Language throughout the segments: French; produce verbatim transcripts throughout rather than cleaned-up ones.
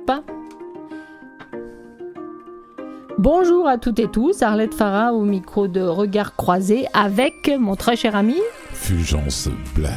Bonjour à toutes et tous, Arlette Farah au micro de Regard Croisé avec mon très cher ami Fulgence Blair.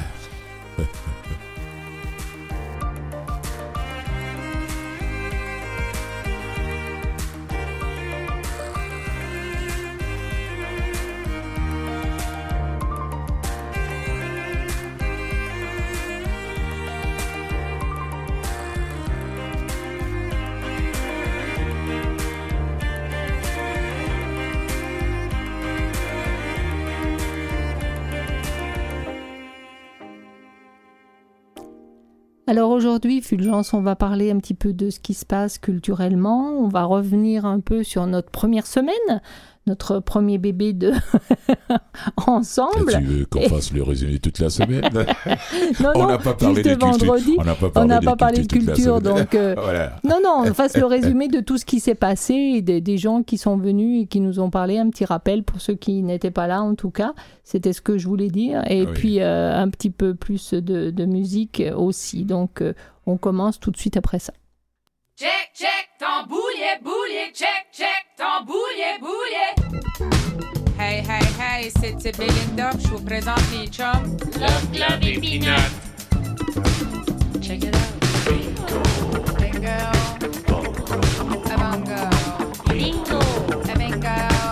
Alors aujourd'hui, Fulgence, on va parler un petit peu de ce qui se passe culturellement. On va revenir un peu sur notre première semaine, notre premier bébé de ensemble. Et tu veux qu'on Et... fasse le résumé toute la semaine? Non, on non, n'a pas parlé de vendredi, culture. On n'a pas parlé, on n'a de, pas parlé de culture, culture donc euh, voilà. non, non, on fasse le résumé de tout ce qui s'est passé, et des, des gens qui sont venus et qui nous ont parlé. Un petit rappel pour ceux qui n'étaient pas là, en tout cas. C'était ce que je voulais dire. Et oui. puis, euh, un petit peu plus de, de musique aussi. Donc, euh, on commence tout de suite après ça. Check, check, tamboulier, boulier, check, check, tamboulier, boulier. Hey, hey, hey, c'est Belinda, je vous présente mes chums. Love, Club et Peanut. Check it out. Bingo. Bingo. Bingo. Bingo. Bingo.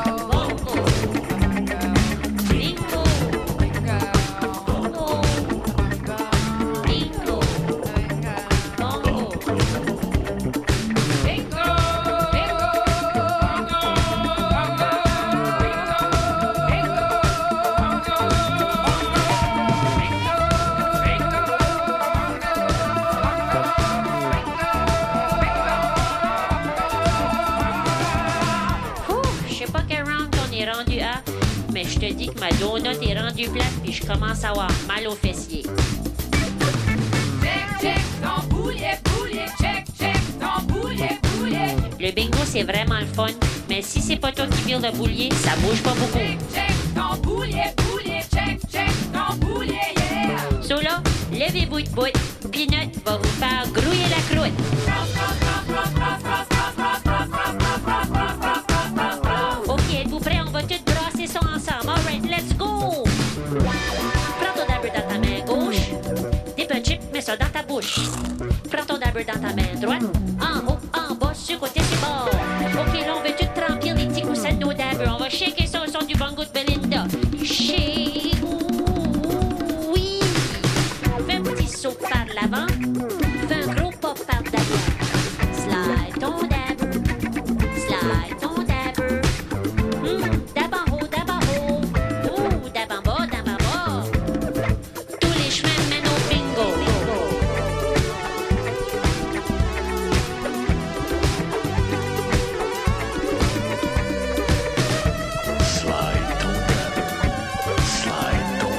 Je te dis que ma donut est rendue plate puis je commence à avoir mal aux fessiers. Check, check, tamboulier, boulier, check, check, tamboulier, boulier. Le bingo, c'est vraiment le fun, mais si c'est pas toi qui vire le boulier, ça bouge pas beaucoup. Check, check, tamboulier, boulier, check, check, tamboulier, yeah. So là, levez-vous de bout, Peanut va vous faire grouiller la croûte. Ok, êtes-vous prêts? On va tout brasser ça ensemble. Alright, let's go! Prends ton dabber dans ta main gauche. Dip un chip, mets ça dans ta bouche. Prends ton dabber dans ta main droite. En haut, en bas, sur côté, sur bord. Ok, là, on veut tout remplir les petits coussins de nos dabbers. On va shaker ça au son du bongo de Belinda. Shake, oui! Fais un petit saut par l'avant. Fais un gros pop par derrière. Slide ton dabber. Slide ton dabber. Hmm, dab en haut, dab en haut. Ouh, dab en bas, dab en bas. Tous les chemins mènent au bingo. Slide ton dabber. Slide ton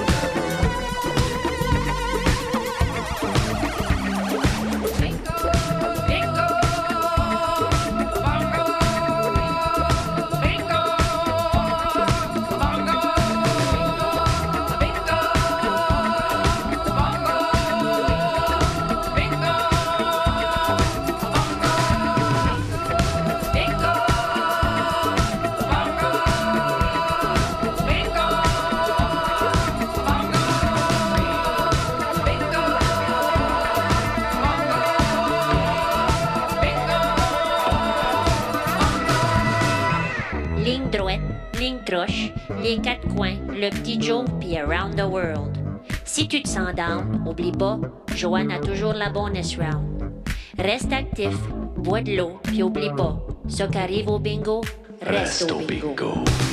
Ligne droite, ligne croche, les quatre coins, le petit Joe, puis around the world. Si tu te sens down, oublie pas, Joanne a toujours la bonus round. Reste actif, bois de l'eau, puis oublie pas, ce qui arrive au bingo, reste, reste au bingo. bingo.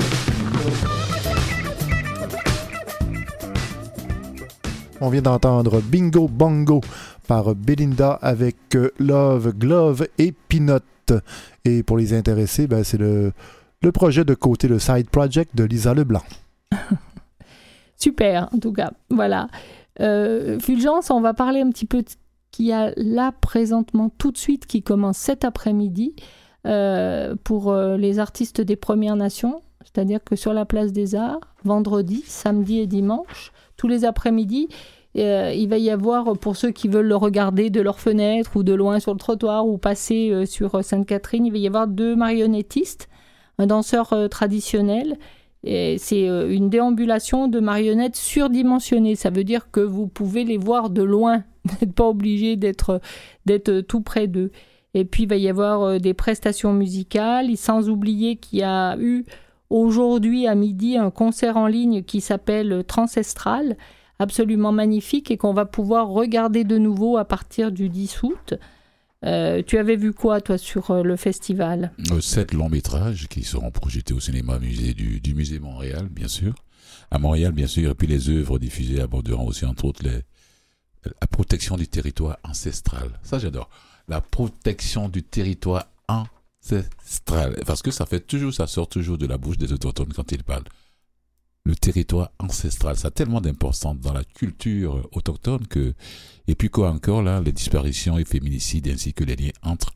On vient d'entendre Bingo Bongo par Belinda avec Love, Glove et Peanut. Et pour les intéressés, ben, c'est le, le projet de côté, le side project de Lisa Leblanc. Super, en tout cas. Voilà. Euh, Fulgence, on va parler un petit peu de ce qu'il y a là présentement, tout de suite, qui commence cet après-midi euh, pour euh, les artistes des Premières Nations. C'est-à-dire que sur la place des Arts, vendredi, samedi et dimanche, tous les après-midi, Euh, il va y avoir, pour ceux qui veulent le regarder de leur fenêtre ou de loin sur le trottoir ou passer euh, sur Sainte-Catherine, il va y avoir deux marionnettistes, un danseur euh, traditionnel. Et c'est euh, une déambulation de marionnettes surdimensionnées. Ça veut dire que vous pouvez les voir de loin. Vous n'êtes pas obligé d'être, d'être tout près d'eux. Et puis, il va y avoir euh, des prestations musicales. Et sans oublier qu'il y a eu aujourd'hui à midi un concert en ligne qui s'appelle Transestral, absolument magnifique et qu'on va pouvoir regarder de nouveau à partir du dix août. Euh, tu avais vu quoi, toi, sur euh, le festival ? Euh, sept longs métrages qui seront projetés au cinéma musée du, du musée Montréal, bien sûr. À Montréal, bien sûr, et puis les œuvres diffusées aborderont aussi, entre autres, les, la protection du territoire ancestral. Ça, j'adore. La protection du territoire ancestral. Parce que ça fait toujours, ça sort toujours de la bouche des autochtones quand ils parlent. Le territoire ancestral, ça a tellement d'importance dans la culture autochtone que, et puis quoi encore là, les disparitions et féminicides ainsi que les liens entre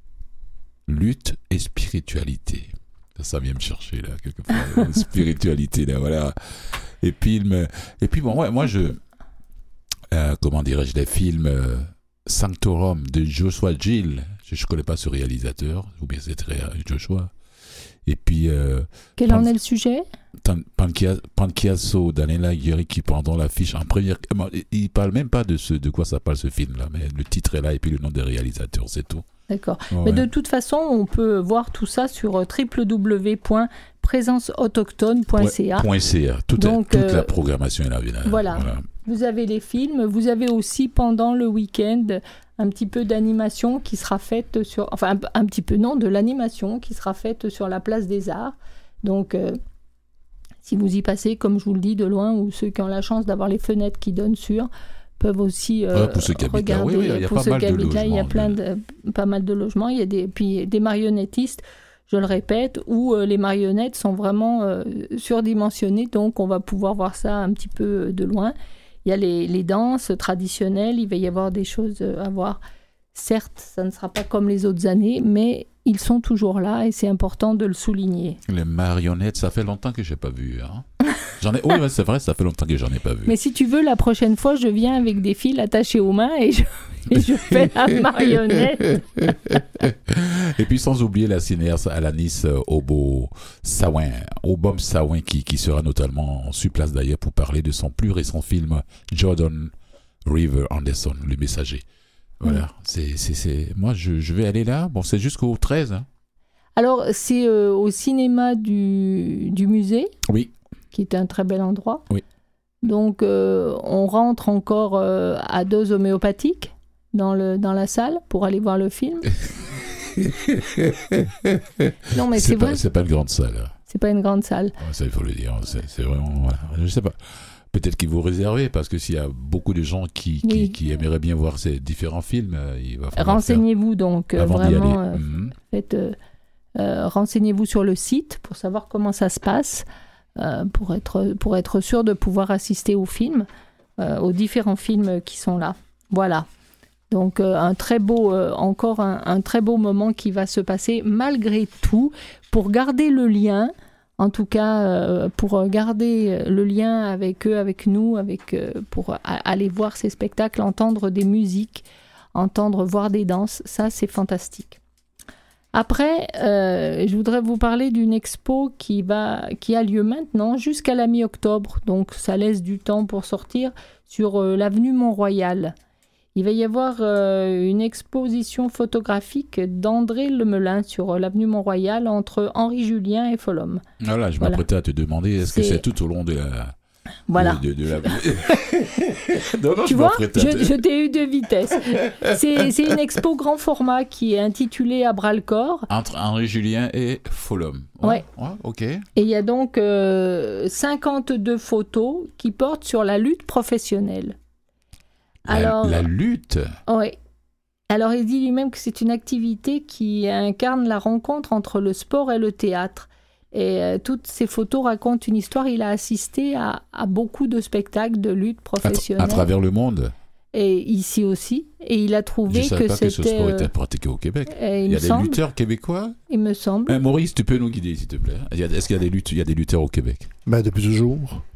lutte et spiritualité. Ça, ça vient me chercher là, quelquefois, spiritualité là, voilà. Et puis, me, et puis bon, ouais, moi je, euh, comment dirais-je, les films euh, Sanctorum de Joshua Gill, je ne connais pas ce réalisateur, ou bien c'est Joshua. Et puis. Euh, Quel Pan- en est le sujet ? Panchiasso d'Anela Yeri qui pendant l'affiche en première. Il parle même pas de ce de quoi ça parle ce film-là, mais le titre est là et puis le nom des réalisateurs, c'est tout. D'accord. Ouais. Mais de toute façon, on peut voir tout ça sur w w w point présence autochtone point c a. .ca. Tout Donc, est, toute euh, la programmation est là. Voilà. voilà. Vous avez les films, vous avez aussi pendant le week-end un petit peu d'animation qui sera faite sur, enfin un, un petit peu non, de l'animation qui sera faite sur la place des Arts. Donc euh, si vous y passez, comme je vous le dis, de loin, ou ceux qui ont la chance d'avoir les fenêtres qui donnent sur, peuvent aussi euh, ouais, pour ceux qui regarder. Là, oui, oui, il y a pour pas ceux mal qui de habitent là, il y a logements, plein mais... de, pas mal de logements. Il y a des, puis des marionnettistes, je le répète, où euh, les marionnettes sont vraiment euh, surdimensionnées, donc on va pouvoir voir ça un petit peu de loin. Il y a les, les danses traditionnelles, il va y avoir des choses à voir. Certes, ça ne sera pas comme les autres années, mais ils sont toujours là et c'est important de le souligner. Les marionnettes, ça fait longtemps que je n'ai pas vu. Hein. J'en ai... Oui, c'est vrai, ça fait longtemps que j'en ai pas vu. Mais si tu veux, la prochaine fois, je viens avec des fils attachés aux mains et je, et je fais la marionnette. Et puis, sans oublier la cinéaste Alanis Obo Sawin, Obom Sawin, qui, qui sera notamment sur place d'ailleurs pour parler de son plus récent film Jordan River Anderson, Le Messager. Voilà, mmh. c'est, c'est, c'est... moi je, je vais aller là, bon c'est jusqu'au treize. Hein. Alors c'est euh, au cinéma du, du musée, oui. qui est un très bel endroit. Oui. Donc euh, on rentre encore euh, à dose homéopathique dans, le, dans la salle pour aller voir le film. Non mais c'est, c'est pas, vrai. C'est pas une grande salle. Hein. C'est pas une grande salle. Ouais, ça il faut le dire, c'est, c'est vraiment, voilà. Je sais pas. Peut-être qu'ils vous réservez, parce que s'il y a beaucoup de gens qui, qui, oui. qui aimeraient bien voir ces différents films, il va falloir renseignez-vous faire... donc, avant vraiment, euh, mm-hmm. faites, euh, euh, renseignez-vous sur le site pour savoir comment ça se passe, euh, pour, être, pour être sûr de pouvoir assister aux films, euh, aux différents films qui sont là. Voilà. Donc euh, un très beau, euh, encore un, un très beau moment qui va se passer malgré tout, pour garder le lien. En tout cas, euh, pour garder le lien avec eux, avec nous, avec, euh, pour a- aller voir ces spectacles, entendre des musiques, entendre, voir des danses, ça c'est fantastique. Après, euh, je voudrais vous parler d'une expo qui, va, qui a lieu maintenant jusqu'à la mi-octobre, donc ça laisse du temps pour sortir, sur euh, l'avenue Mont-Royal. Il va y avoir euh, une exposition photographique d'André Lemelin sur euh, l'avenue Mont-Royal entre Henri Julien et Folhomme. Voilà, je voilà. m'apprêtais à te demander, est-ce c'est... que c'est tout au long de la... Voilà. De, de, de la... non, non, tu je vois, je, te... je t'ai eu de vitesse. C'est, c'est une expo grand format qui est intitulée À bras le corps. Entre Henri Julien et Folhomme. Ouais. ouais. ouais. Ok. Et il y a donc euh, cinquante-deux photos qui portent sur la lutte professionnelle. La, Alors, la lutte. Oui. Alors, il dit lui-même que c'est une activité qui incarne la rencontre entre le sport et le théâtre. Et euh, toutes ces photos racontent une histoire. Il a assisté à, à beaucoup de spectacles de lutte professionnelle. À, tra- à travers le monde. Et ici aussi. Et il a trouvé Je savais que pas c'était... que ce sport euh, était pratiqué au Québec. Il, il y a des semble, lutteurs québécois. Il me semble. Euh, Maurice, tu peux nous guider, s'il te plaît. Est-ce qu'il y a des, luttes, il y a des lutteurs au Québec? Ben, depuis toujours.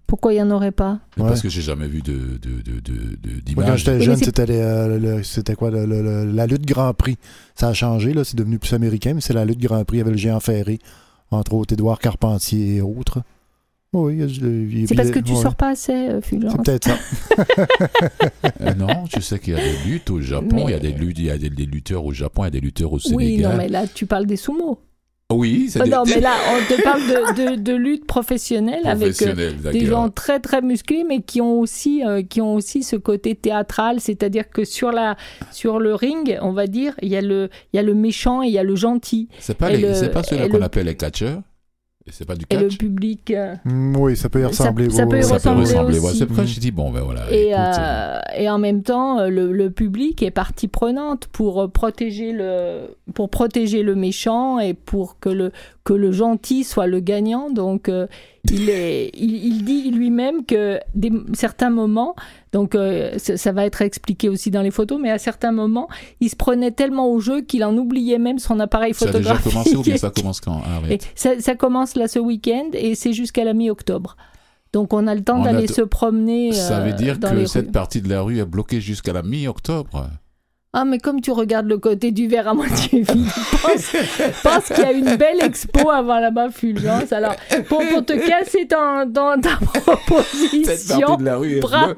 Pourquoi il n'y en aurait pas? Mais Ouais. Parce que j'ai jamais vu de, de, de, de, de- d'image. Moi, quand j'étais Oui, jeune, mais c'est- c'était, les, euh, le- c'était quoi le- le- le- la lutte Grand Prix. Ça a changé, là, c'est devenu plus américain, mais c'est la lutte Grand Prix avec le géant ferré, entre autres Édouard Carpentier et autres. Oui, il y a- il y a- C'est parce que tu ouais. sors pas assez, euh, Fulgence. C'est peut-être ça. Euh, non, je sais qu'il y a des luttes au Japon, Mais- il y a des luttes, il y a des, des lutteurs au Japon, il y a des lutteurs au Sénégal. Oui, non, mais là, tu parles des sumo. Oui, c'est Oh, des non, mais là, on te parle de, de, de lutte professionnelle avec euh, professionnels, des d'accord. gens très très musclés, mais qui ont aussi euh, qui ont aussi ce côté théâtral, c'est-à-dire que sur la sur le ring, on va dire, il y a le il y a le méchant et il y a le gentil, C'est pas, et les, le- c'est pas ceux-là et qu'on le- appelle les catcheurs. Et c'est pas du et le catch. public. euh, Mm, oui, ça peut y Ça- ressembler. ça oui, peut y oui. Ça peut ressembler ressembler. Ouais, aussi. c'est pour ça que je dis, bon, ben voilà. Et, écoute, euh, et en même temps, euh, le, le public est partie prenante pour euh, protéger le, pour protéger le méchant et pour que le, que le gentil soit le gagnant. Donc, euh, il, est, il, il dit lui-même que des, certains moments, donc euh, ça, ça va être expliqué aussi dans les photos, mais à certains moments, il se prenait tellement au jeu qu'il en oubliait même son appareil ça a déjà photographique. commencé ou bien ça commence quand? Ah, Et arrête. ça, ça commence là ce week-end et c'est jusqu'à la mi-octobre. Donc on a le temps On a d'aller t- se promener Ça euh, veut dire dans que les cette rues. partie de la rue est bloquée jusqu'à la mi-octobre. Ah, mais comme tu regardes le côté du verre à moitié vide, pense, pense qu'il y a une belle expo avant là-bas, Fulgence. Alors, pour, pour te casser dans, dans ta Cette partie proposition, de la rue est bravo,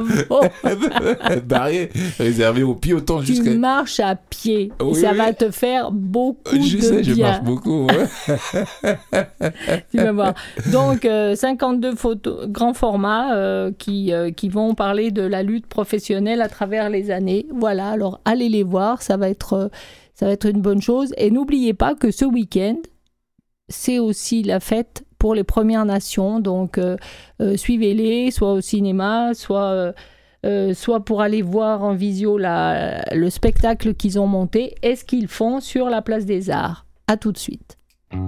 barrée, réservée aux piétons tu jusqu'à... marches à pied. Oui, ça oui. va te faire beaucoup Je de sais, je bien. marche beaucoup. Ouais. Tu vas voir. Donc, euh, cinquante-deux photos, grand format, euh, qui, euh, qui vont parler de la lutte professionnelle à travers les années. Voilà, alors allez les voir, ça va être, euh, ça va être une bonne chose. Et n'oubliez pas que ce week-end, c'est aussi la fête pour les Premières Nations. Donc, euh, euh, suivez-les, soit au cinéma, soit... euh, euh, soit pour aller voir en visio la, le spectacle qu'ils ont monté et ce qu'ils font sur la place des Arts. À tout de suite.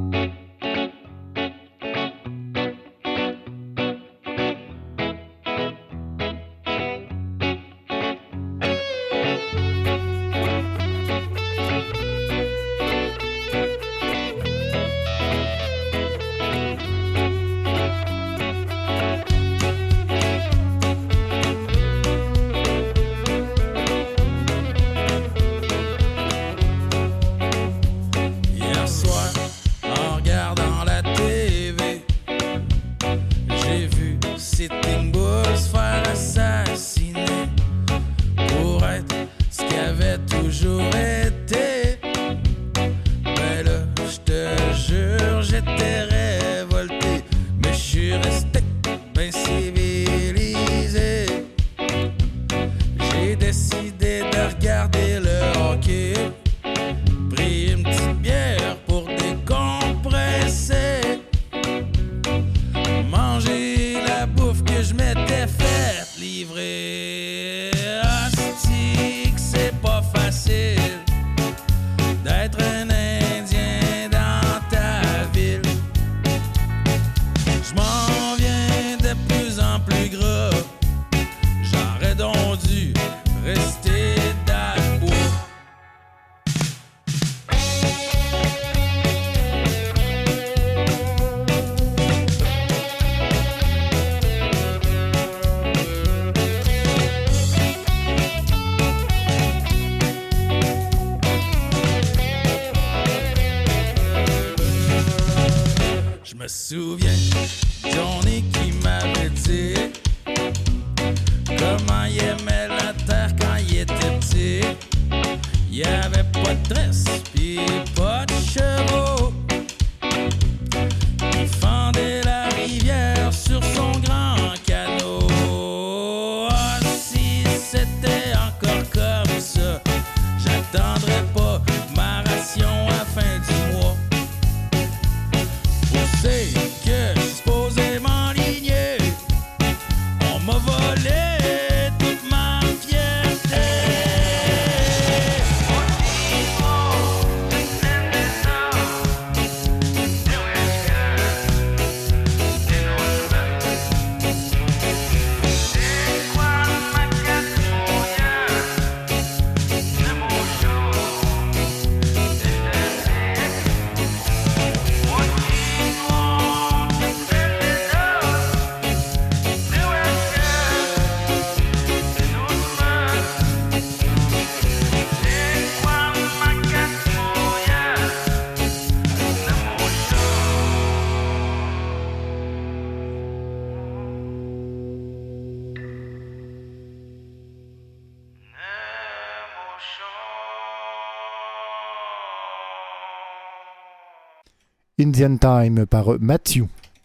Hier soir, en regardant la T V, j'ai vu Sitting Bull se faire assassiner pour être ce qu'il avait toujours été. Mais là, je te jure, j'étais révolté, mais je suis resté bien civilisé. J'ai décidé de regarder le hockey. Pris une petite bière pour décompresser. Manger la bouffe que je m'étais faite livrer. Asti que c'est pas facile d'être un Indien dans ta ville. Je m'en viens de plus en plus gras. J'aurais donc dû rester dans le bois. Je me souviens, Johnny qui m'avait dit comment il aimait la terre quand il était petit. Il y avait pas de dresse, pis pas de chevaux. Il fendait la rivière sur son grand canot. Ah, si c'était encore comme ça, j'attendrais pas ma ration à la fin du mois. C'est que je suis supposé m'enligner. On m'a volé toute ma fierté. On Indian Time par Mathieu.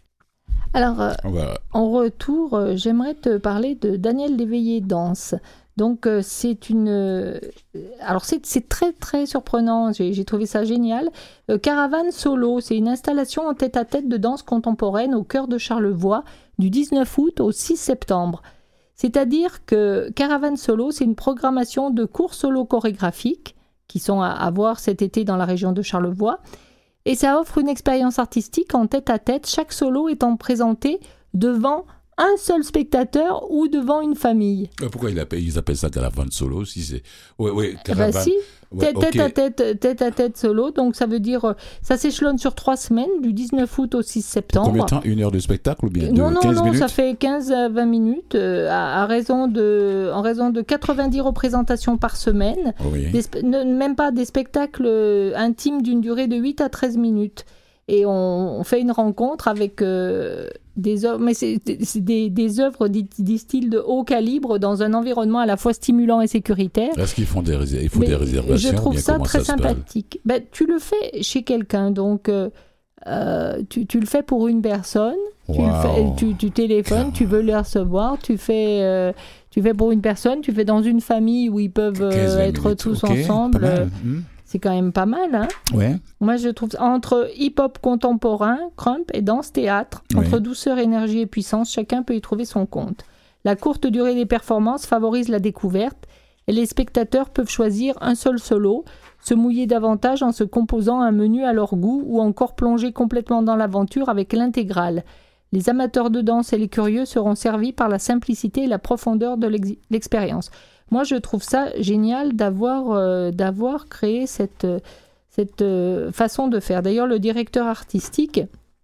Alors, euh, Voilà. en retour, euh, j'aimerais te parler de Daniel Léveillé Danse. Donc, euh, c'est une... euh, alors, c'est, c'est très, très surprenant. J'ai, j'ai trouvé ça génial. Euh, Caravane Solo, c'est une installation en tête-à-tête de danse contemporaine au cœur de Charlevoix du dix-neuf août au six septembre. C'est-à-dire que Caravane Solo, c'est une programmation de cours solo chorégraphiques qui sont à, à voir cet été dans la région de Charlevoix. Et ça offre une expérience artistique en tête-à-tête, chaque solo étant présenté devant un seul spectateur ou devant une famille. Euh, Pourquoi ils appellent, ils appellent ça caravane solo si c'est... Oui, oui, Eh ben caravane. si, Ouais, tête, ok. tête à tête, tête à tête solo, donc ça veut dire, euh, ça s'échelonne sur trois semaines, du dix-neuf août au six septembre. Combien de temps? Une heure de spectacle ou bien de Non, non, quinze non, minutes? ça fait quinze à vingt minutes, euh, à, à raison de, en raison de quatre-vingt-dix représentations par semaine. Oui. Des spe- ne- même pas des spectacles euh, intimes d'une durée de huit à treize minutes. Et on, on fait une rencontre avec euh, des œuvres, mais c'est, c'est des, des œuvres dit, dit style de haut calibre dans un environnement à la fois stimulant et sécuritaire. Est-ce qu'ils font des, rés- il faut Mais des réservations? Je trouve ou bien ça comment très ça se passe? sympathique. Ben, tu le fais chez quelqu'un, donc euh, euh, tu, tu le fais pour une personne, tu, le Wow. fais, tu, tu téléphones, tu veux le recevoir, tu fais, euh, tu fais pour une personne, tu fais dans une famille où ils peuvent euh, quinze, vingt être minutes. tous Ok, ensemble. pas mal. euh, Hmm. C'est quand même pas mal, hein. Ouais. Moi, je trouve entre hip-hop contemporain, crump et danse-théâtre, Oui. entre douceur, énergie et puissance, chacun peut y trouver son compte. La courte durée des performances favorise la découverte et les spectateurs peuvent choisir un seul solo, se mouiller davantage en se composant un menu à leur goût ou encore plonger complètement dans l'aventure avec l'intégrale. Les amateurs de danse et les curieux seront servis par la simplicité et la profondeur de l'ex- l'expérience. Moi, je trouve ça génial d'avoir, euh, d'avoir créé cette, euh, cette euh, façon de faire. D'ailleurs, le directeur artistique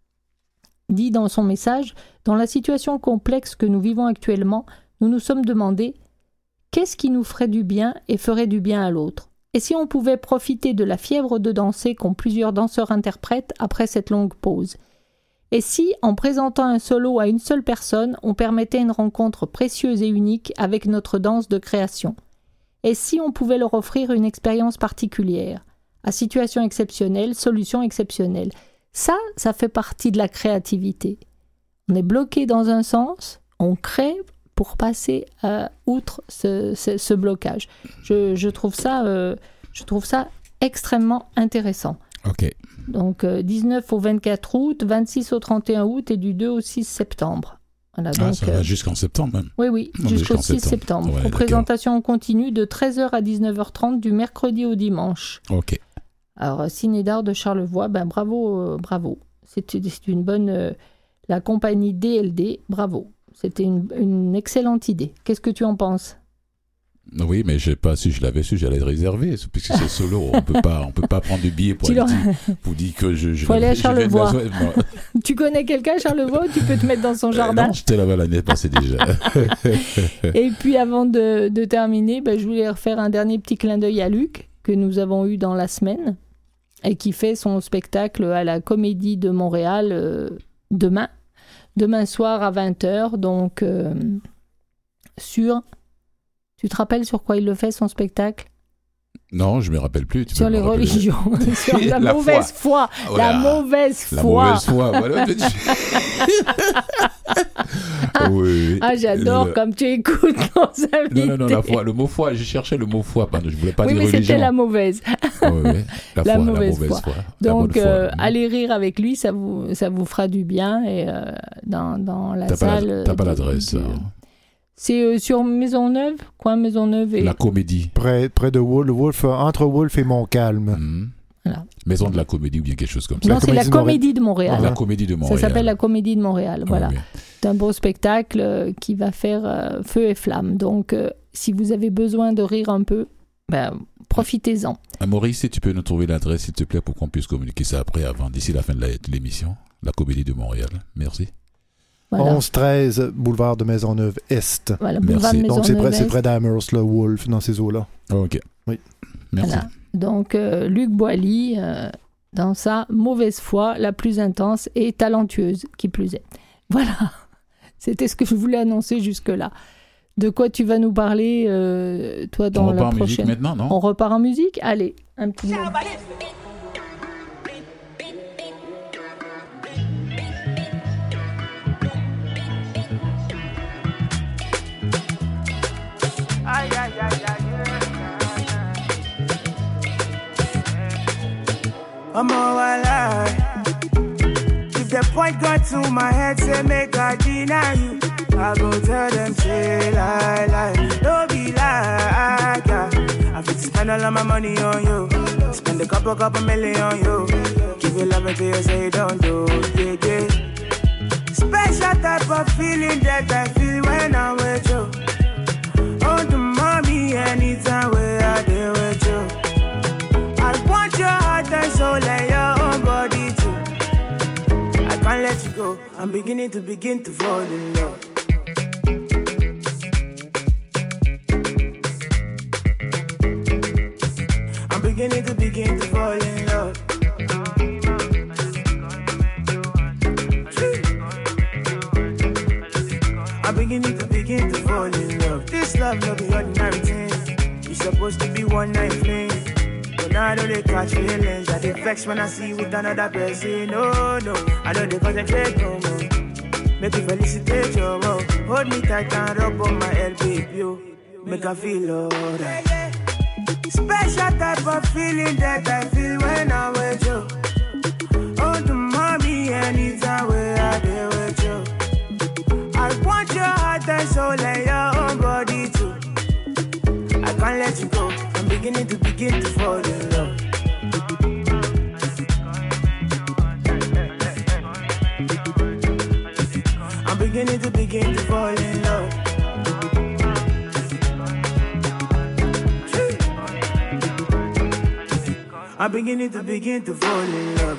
dit dans son message « Dans la situation complexe que nous vivons actuellement, nous nous sommes demandé qu'est-ce qui nous ferait du bien et ferait du bien à l'autre. Et si on pouvait profiter de la fièvre de danser qu'ont plusieurs danseurs interprètes après cette longue pause ? Et si, en présentant un solo à une seule personne, on permettait une rencontre précieuse et unique avec notre danse de création ? Et si on pouvait leur offrir une expérience particulière ? À situation exceptionnelle, solution exceptionnelle. Ça, ça fait partie de la créativité. On est bloqué dans un sens, on crée pour passer euh, outre ce, ce, ce blocage. Je, je, trouve ça, euh, je trouve ça extrêmement intéressant. Ok. Donc euh, dix-neuf au vingt-quatre août, vingt-six au trente et un août et du deux au six septembre. Voilà, Ah, donc, ça euh, va jusqu'en septembre même. oui, oui, Non, mais jusqu'au jusqu'en six septembre. septembre. Ouais, Représentation en continu de treize heures à dix-neuf heures trente du mercredi au dimanche. Ok. Alors, Ciné d'art de Charlevoix, ben bravo, euh, bravo. C'est, c'est une bonne... euh, la compagnie D L D, bravo. C'était une, une excellente idée. Qu'est-ce que tu en penses ? Oui, mais je sais pas si je l'avais su, j'allais le réserver, puisque c'est solo. On peut pas, on peut pas prendre du billet pour Tu aller l'auras- dire, pour dire que je. je Faut aller à je viens de la Charlevoix. soirée. Non. Tu connais quelqu'un à Charlevoix ou tu peux te mettre dans son Euh, jardin ? non, j'étais là-bas l'année passée déjà. Et puis avant de, de terminer, ben, je voulais refaire un dernier petit clin d'œil à Luc, que nous avons eu dans la semaine, et qui fait son spectacle à la Comédie de Montréal euh, demain, demain soir à vingt heures, donc euh, sur... Tu te rappelles sur quoi il le fait, son spectacle ? Non, je me rappelle plus. Tu Sur peux me les rappeler. religions, sur la, La mauvaise foi, Voilà. la mauvaise La foi. mauvaise foi. Voilà. Oui. Ah, j'adore Le- comme tu écoutes nos invités. Non, non, non, la foi. Le mot foi, je cherchais le mot foi. Pardon, je voulais pas Oui, dire mais religion. c'était la mauvaise. Oui, oui. La, La foi, mauvaise la mauvaise foi. foi. La Donc, bonne foi. euh, allez rire avec lui, ça vous, ça vous fera du bien. Et euh, dans, dans la T'as pas salle. la- t'as pas du- l'adresse. du- hein. C'est euh, sur Maisonneuve, coin Maisonneuve et. La comédie. Près, près de Wolf, Wolf, entre Wolf et Montcalm. Mhm. Voilà. Maison de la comédie ou bien quelque chose comme ça. Non, la c'est la Comédie de Comédie de Montréal. La comédie de Ça Montréal. s'appelle la Comédie de Montréal. Voilà. Oui, oui. C'est un beau spectacle euh, qui va faire euh, feu et flamme. Donc, euh, si vous avez besoin de rire un peu, ben, profitez-en. Ah, Maurice, si tu peux nous trouver l'adresse, s'il te plaît, pour qu'on puisse communiquer ça après, avant, d'ici la fin de la- de l'émission. La comédie de Montréal. Merci. Voilà. onze treize, boulevard de Maisonneuve-Est. Voilà, Merci. boulevard de Donc c'est près, c'est Maisonneuve-Est. près d'Amherst, là, Wolf, dans ces eaux-là. Ok. Oui. Merci. Voilà. Donc, euh, Luc Boilly, euh, dans sa mauvaise foi, la plus intense et talentueuse, qui plus est. Voilà, c'était ce que je voulais annoncer jusque-là. De quoi tu vas nous parler, euh, toi, dans On la repart en musique prochaine... maintenant, non? On repart en musique ? Allez, un petit mot. I'm all alive. If the point got to my head, say make I deny you, I go tell them say lie, lie. Don't be like, yeah. I fit spend all of my money on you. Spend a couple, couple million on you. Give you love until you say don't do, yeah, yeah. Special type of feeling that I feel when I'm with you. Oh, the mommy, anytime where I deal with you. I want your heart and soul and your own body too. I can't let you go. I'm beginning to begin to fall in love. I'm beginning to begin to fall in love. I'm beginning to begin to fall in love. This love no be ordinary thing. You supposed to be one night fling. But now I know they catch feelings. I dey vex when I see you with another person. No, no, I know they concentrate no more. Make you felicitate your love. Hold me tight and rub on my head, baby, yo. Make I feel alright. Special type of feeling that I feel when I'm with you. Oh, the mommy, anytime where I deal with you. I want your heart and soul and your own body too. I can't let you go. I'm beginning to begin to fall in love. I'm beginning to begin to fall in love. I'm beginning to begin to fall in love.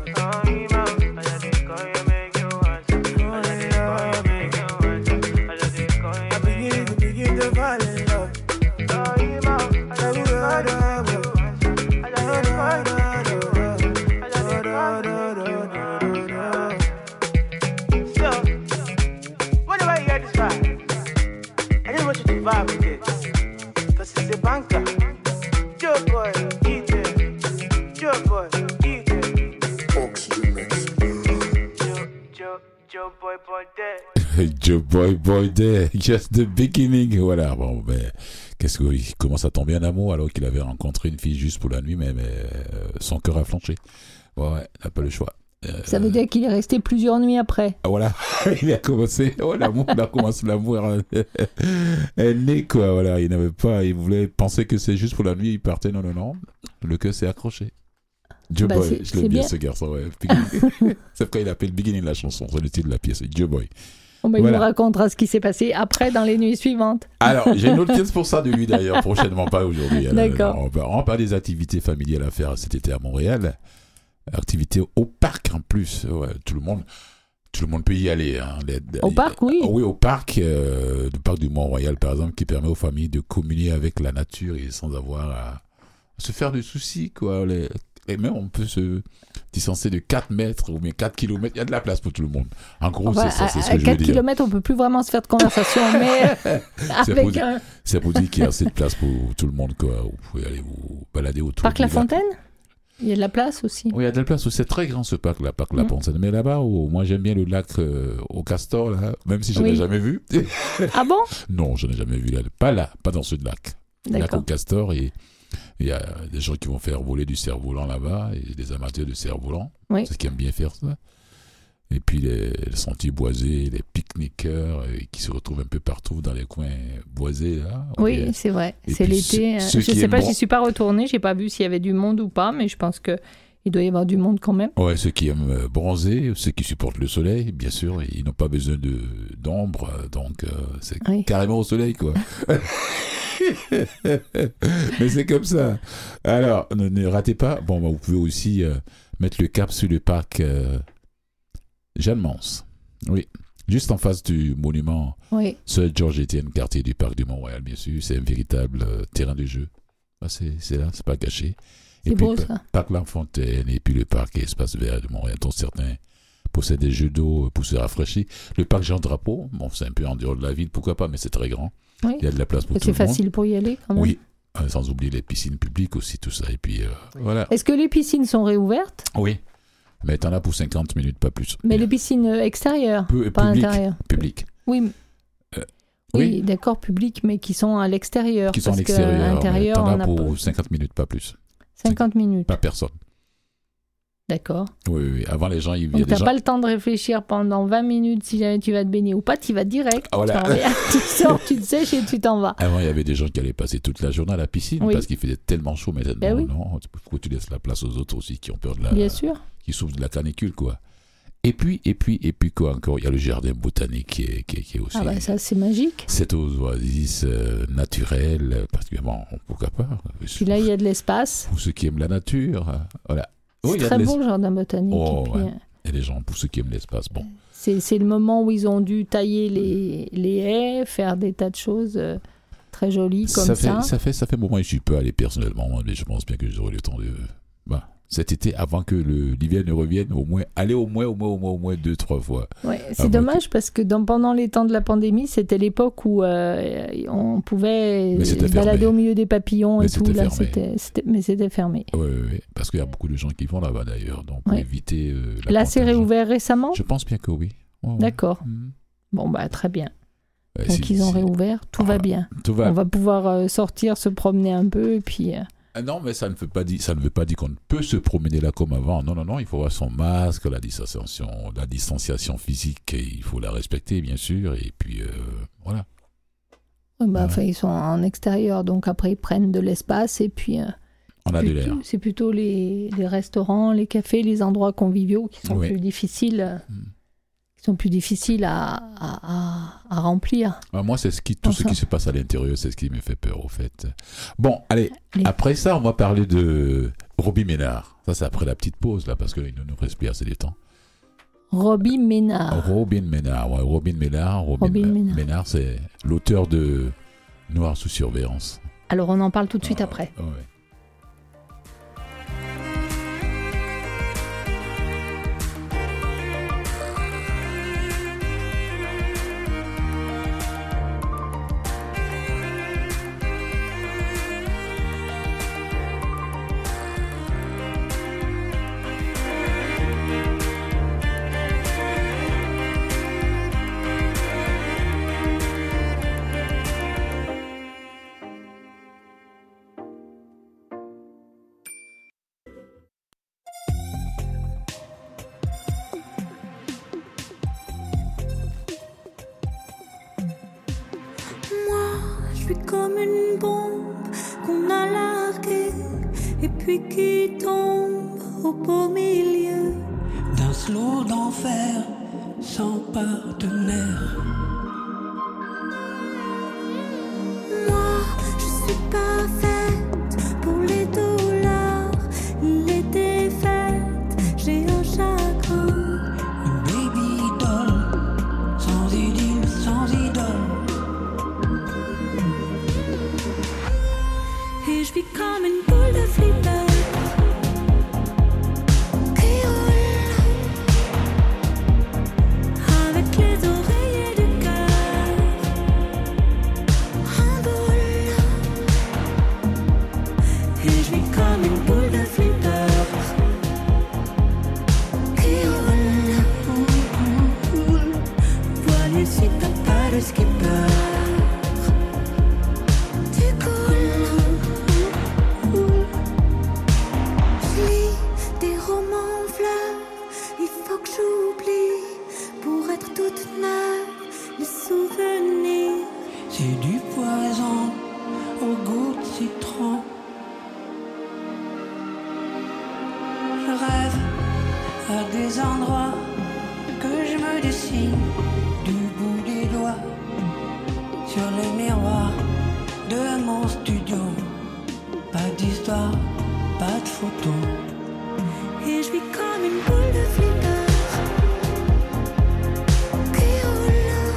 Joe Boy Boy Day, just the beginning. Voilà, bon, ben, qu'est-ce qu'il commence à tomber en amour alors qu'il avait rencontré une fille juste pour la nuit, mais, mais euh, son cœur a flanché. Ouais, ouais, il n'a pas le choix. Euh, Ça veut dire qu'il est resté plusieurs nuits après. Voilà, il a commencé, oh, l'amour, il a commencé l'amour, est né, quoi, voilà, il n'avait pas, il voulait penser que c'est juste pour la nuit, il partait, non, non, non, le cœur s'est accroché. Joe bah Boy, je l'aime bien, bien ce garçon, ouais. C'est pourquoi il appelle Beginning la chanson, c'est le titre de la pièce, Joe Boy. Bon bah, voilà. Il nous racontera ce qui s'est passé après dans les nuits suivantes. Alors, j'ai une autre pièce pour ça de lui d'ailleurs, prochainement, pas aujourd'hui. D'accord. Alors, on va, on va parler des activités familiales à faire cet été à Montréal. Activités au parc en plus. Ouais, tout le monde, tout le monde peut y aller. Hein. Les, au parc, oui. Oui, au parc, euh, le parc du Mont-Royal par exemple, qui permet aux familles de communier avec la nature et sans avoir à, à se faire de soucis, quoi. Les, et même on peut se distancer de quatre mètres ou bien quatre kilomètres. Il y a de la place pour tout le monde. En gros, enfin, c'est ça, c'est ce que je veux dire. À quatre kilomètres, on peut plus vraiment se faire de conversation, mais c'est avec pour, un... c'est pour dire qu'il y a assez de place pour tout le monde, quoi. Vous pouvez aller vous balader autour. Parc La Fontaine ? Il y a de la place aussi. Oui, il y a de la place. C'est très grand ce parc, là, parc La Fontaine. Mmh. Mais là-bas, oh, moi j'aime bien le lac euh, au Castor, là, même si je oui. n'ai jamais vu. Ah bon ? Non, je n'ai jamais vu là. Pas là, pas dans ce lac. Le lac au Castor, et il y a des gens qui vont faire voler du cerf-volant là-bas, et des amateurs de cerf-volant, oui. c'est qui aiment bien faire ça. Et puis les, les sentiers boisés, les pique-niqueurs euh, qui se retrouvent un peu partout dans les coins boisés là. Oui, et, c'est vrai. C'est l'été. Ceux, ceux je sais pas, bon... j'y suis pas retournée, j'ai pas vu s'il y avait du monde ou pas, mais je pense que il doit y avoir du monde quand même. Ouais, ceux qui aiment bronzer, ceux qui supportent le soleil, bien sûr, ils n'ont pas besoin de d'ombre, donc euh, c'est oui. carrément au soleil, quoi. Mais c'est comme ça. Alors, ne, ne ratez pas. Bon, bah, vous pouvez aussi euh, mettre le cap sur le parc euh, Jeanne Mance. Oui. Juste en face du monument oui. Sir George Étienne, quartier du parc du Mont-Royal, bien sûr. C'est un véritable euh, terrain de jeu. Ah, c'est, c'est là, c'est pas caché. C'est et beau, puis, ça. Parc La Fontaine, et puis le parc et espace vert de Montréal, dont certains possèdent des jeux d'eau pour se rafraîchir. Le parc Jean Drapeau, bon, c'est un peu en dehors de la ville, pourquoi pas, mais c'est très grand. Oui. Il y a de la place pour et tout le monde. C'est facile pour y aller, quand même. Oui, euh, sans oublier les piscines publiques aussi, tout ça. Et puis, euh, voilà. Est-ce que les piscines sont réouvertes ? Oui, mais t'en as pour cinquante minutes, pas plus. Mais les piscines extérieures, Peu, pas public, intérieures. Public. Oui, euh, oui, oui, d'accord, public, mais qui sont à l'extérieur. Qui sont à l'extérieur, mais t'en as pour cinquante minutes, pas plus. cinquante minutes. Pas personne. D'accord. Oui, oui, oui. Avant, les gens, ils Donc, viennent. tu n'as pas le temps de réfléchir pendant vingt minutes si jamais tu vas te baigner ou pas, tu y vas direct. Ah, voilà. Tu, reviens, tu sors, tu te sèches et tu t'en vas. Avant, il y avait des gens qui allaient passer toute la journée à la piscine Oui. parce qu'il faisait tellement chaud. Maintenant, Ben oui. non. Pourquoi tu laisses la place aux autres aussi qui ont peur de la. Bien sûr. Qui souffrent de la canicule, quoi. Et puis, et puis, et puis, quoi encore? Il y a le jardin botanique qui est, qui est, qui est aussi. Ah, bah ça, c'est magique. Cette oasis euh, naturelle, parce que, bon, pourquoi pas? Puis là, il y a de l'espace. Pour ceux qui aiment la nature, euh, voilà. C'est Oh, il y a très de beau l'espace. le jardin botanique. Oh, et puis, ouais. euh, Et les gens, pour ceux qui aiment l'espace, bon. c'est, c'est le moment où ils ont dû tailler les, les haies, faire des tas de choses euh, très jolies comme ça. ça. Fait, ça fait, ça fait un moment que je peux aller personnellement, mais je pense bien que j'aurai le temps de. Bah, cet été, avant que le, l'hiver ne revienne, au moins, aller au moins, au moins, au moins, au moins deux, trois fois. Ouais, c'est Ah, dommage parce que dans, pendant les temps de la pandémie, c'était l'époque où euh, on pouvait Mais c'était se balader fermé. au milieu des papillons Mais et tout. c'était Là, fermé. c'était, c'était, mais c'était fermé. Oui, oui, oui. Parce qu'il y a beaucoup de gens qui vont là-bas d'ailleurs, donc pour Ouais. éviter. Euh, la Là, c'est contagion. réouvert récemment. Je pense bien que oui. Ouais, ouais. D'accord. Mhm. Bon, bah très bien. Ouais, Donc, si- ils ont si- réouvert, tout va Ah, bien. Tout va. On va pouvoir euh, sortir, se promener un peu et puis. euh, Ah non, mais ça ne veut pas dire, ça ne veut pas dire qu'on ne peut se promener là comme avant. Non, non, non, il faut avoir son masque, la distanciation, la distanciation physique, et il faut la respecter, bien sûr. Et puis, euh, voilà. ouais, bah, Ouais. enfin, ils sont en extérieur, donc après ils prennent de l'espace et puis. euh, On a de plutôt- l'air. c'est plutôt les, les restaurants, les cafés, les endroits conviviaux qui sont Oui. plus difficiles. euh, Mm. qui sont plus difficiles à, à, à, à remplir. Ah, moi, c'est ce qui, tout ce Enfin. qui se passe à l'intérieur, c'est ce qui me fait peur, au fait. Bon, allez, Allez. après ça, on va parler de Robbie Ménard. Ça, c'est après la petite pause, là, parce qu'il ne nous reste plus assez de temps. Robbie Ménard. Robin Ménard, ouais, Robin Ménard. Robin, Robin Ma- Ménard. Ménard, c'est l'auteur de Noir sous surveillance. Alors on en parle tout de suite Ah, après. ouais. Moi, je suis comme une bombe qu'on a larguée et puis qui tombe au beau milieu d'un slow d'enfer sans partenaire. Moi, je suis pas faite pour les dollars, les défaites, j'ai un chagrin. Une baby doll, sans idylle, sans idole. Et je vis comme une boule de flipper qui roule avec les oreillers du cœur en boule. Et je vis comme une boule de flipper qui roule. Voilée si t'as pas de skipper. Tu coules. Je lis des romans en fleurs, il faut que j'oublie pour être toute neuve les souvenirs. C'est du poison au goût de citron. Je rêve à des endroits que je me dessine du bout des doigts sur les miroirs de mon studio. Pas d'histoire, pas de photo. Et je vis comme une boule de flipper qui roule.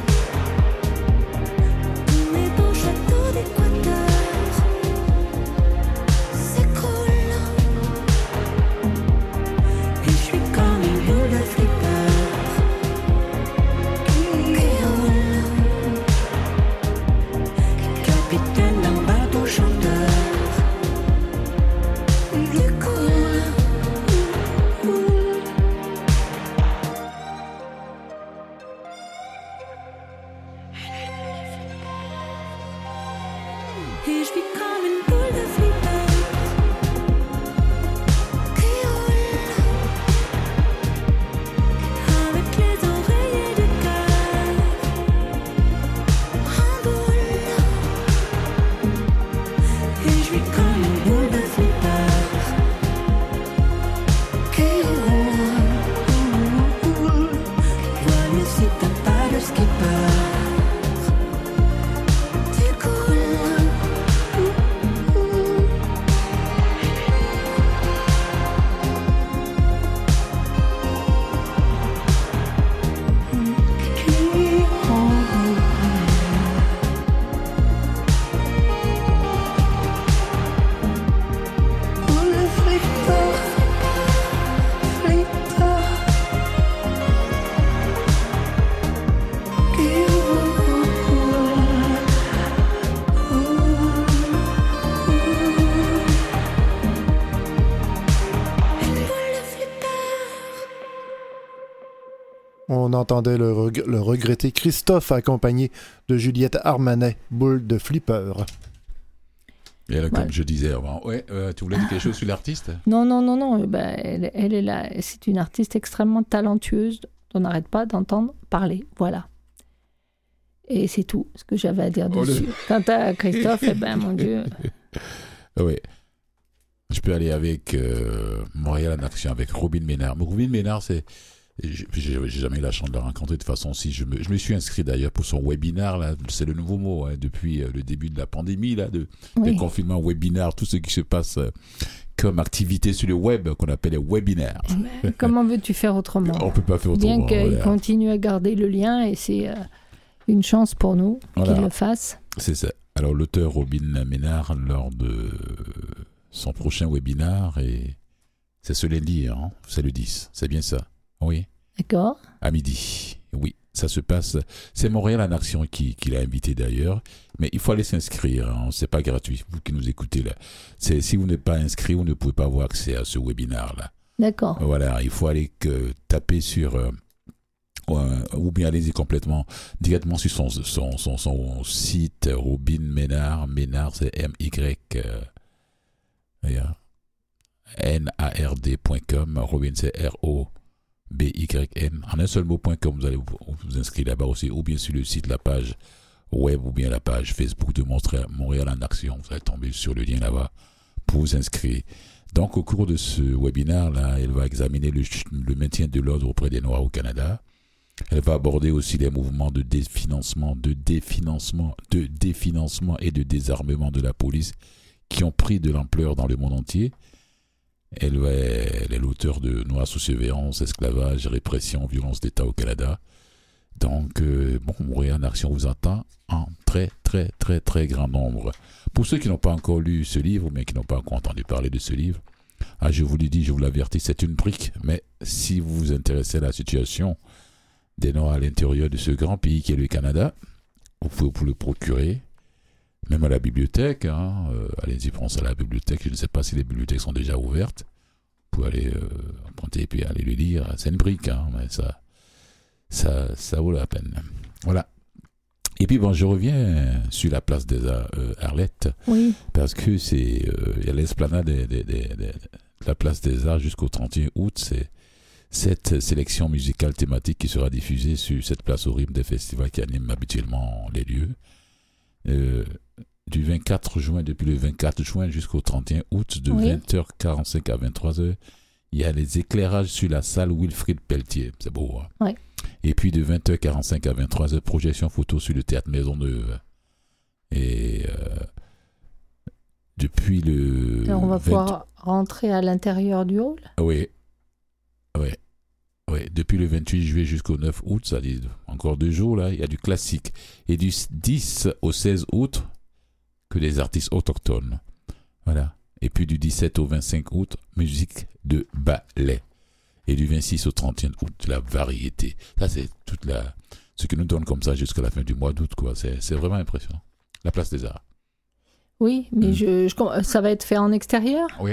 Tous mes beaux châteaux d'Équateur s'écroulent. Et je suis comme une boule de flipper qui roule. Capitaine d'un bateau chanteur. Du coup On entendait le, reg- le regretté Christophe accompagné de Juliette Armanet, boule de flipper. Et là, comme Ouais. je disais avant, ouais, euh, tu voulais dire quelque chose sur l'artiste? Non, non, non, non. Ben, elle, elle est là. C'est une artiste extrêmement talentueuse dont on n'arrête pas d'entendre parler. Voilà. Et c'est tout ce que j'avais à dire Oh, dessus. le- Quant à Christophe, eh ben, mon Dieu. Oui. Je peux aller avec euh, Montréal en action, avec Robin Ménard. Mais Robin Ménard, c'est... J'ai j'ai jamais eu la chance de la rencontrer. De toute façon, si je me, je me suis inscrit d'ailleurs pour son webinar, là, c'est le nouveau mot, hein, depuis euh, le début de la pandémie, là, de, Oui. des confinements, webinar, tout ce qui se passe euh, comme activité sur le web, qu'on appelle les webinaires. Mais comment veux-tu faire autrement? On peut pas faire autrement. Bien qu'il voilà. continue à garder le lien, et c'est euh, une chance pour nous Voilà. qu'il le fasse. C'est ça. Alors, l'auteur Robin Ménard, lors de son prochain webinar, et c'est ce lundi, hein, c'est le dix, c'est bien ça. Oui. D'accord? À midi. Oui, ça se passe. C'est Montréal en action qui, qui l'a invité d'ailleurs. Mais il faut aller s'inscrire. Hein. C'est pas gratuit. Vous qui nous écoutez là. C'est, si vous n'êtes pas inscrit, vous ne pouvez pas avoir accès à ce webinaire-là. D'accord. Voilà. Il faut aller que, taper sur. Euh, euh, ou bien allez-y complètement. Directement sur son, son, son, son site. Robin Ménard. Ménard, c'est M-Y. Euh, N A R D point com. Robin, c'est R O B Y N, en un seul mot point com, vous allez vous, vous inscrire là-bas aussi, ou bien sur le site, la page web, ou bien la page Facebook de Montréal en action. Vous allez tomber sur le lien là-bas pour vous inscrire. Donc, au cours de ce webinaire-là, elle va examiner le, le maintien de l'ordre auprès des Noirs au Canada. Elle va aborder aussi les mouvements de définancement, de définancement, de définancement et de désarmement de la police qui ont pris de l'ampleur dans le monde entier. Elle, va, elle est l'auteur de Noirs sous surveillance, esclavage, répression, violence d'État au Canada. Donc, euh, bon, Montréal en action vous attend en très, très, très, très grand nombre. Pour ceux qui n'ont pas encore lu ce livre, ou bien qui n'ont pas encore entendu parler de ce livre, ah, je vous le dis, je vous l'avertis, c'est une brique. Mais si vous vous intéressez à la situation des Noirs à l'intérieur de ce grand pays qui est le Canada, vous pouvez vous le procurer. Même à la bibliothèque, hein, euh, allez-y, pensez à la bibliothèque. Je ne sais pas si les bibliothèques sont déjà ouvertes. Vous pouvez aller euh, emprunter et puis aller le lire. C'est une brique, hein, mais ça, ça, ça vaut la peine. Voilà. Et puis bon, je reviens sur la place des Arts, euh, Arlette, Oui. parce que c'est, euh, il y a l'esplanade de, de, de, de la place des Arts jusqu'au trente et un août. C'est cette sélection musicale thématique qui sera diffusée sur cette place au rythme des festivals qui animent habituellement les lieux. Euh, du vingt-quatre juin, depuis le vingt-quatre juin jusqu'au trente et un août, de Oui. vingt heures quarante-cinq à vingt-trois heures, il y a les éclairages sur la salle Wilfrid Pelletier. C'est beau, hein? Oui. Et puis de vingt heures quarante-cinq à vingt-trois heures, projection photo sur le théâtre Maisonneuve. Et euh, depuis le... Alors, on va vingt pouvoir rentrer à l'intérieur du hall. Oui. Oui. Oui. Depuis le vingt-huit juillet jusqu'au neuf août, ça dit encore deux jours, là, il y a du classique. Et du dix au seize août, que des artistes autochtones. Voilà. Et puis du dix-sept au vingt-cinq août, musique de ballet. Et du vingt-six au trente et un août, la variété. Ça, c'est toute la... ce que nous donne comme ça jusqu'à la fin du mois d'août, quoi. C'est, c'est vraiment impressionnant. La place des Arts. Oui, mais Mm. je, je- ça va être fait en extérieur? Oui.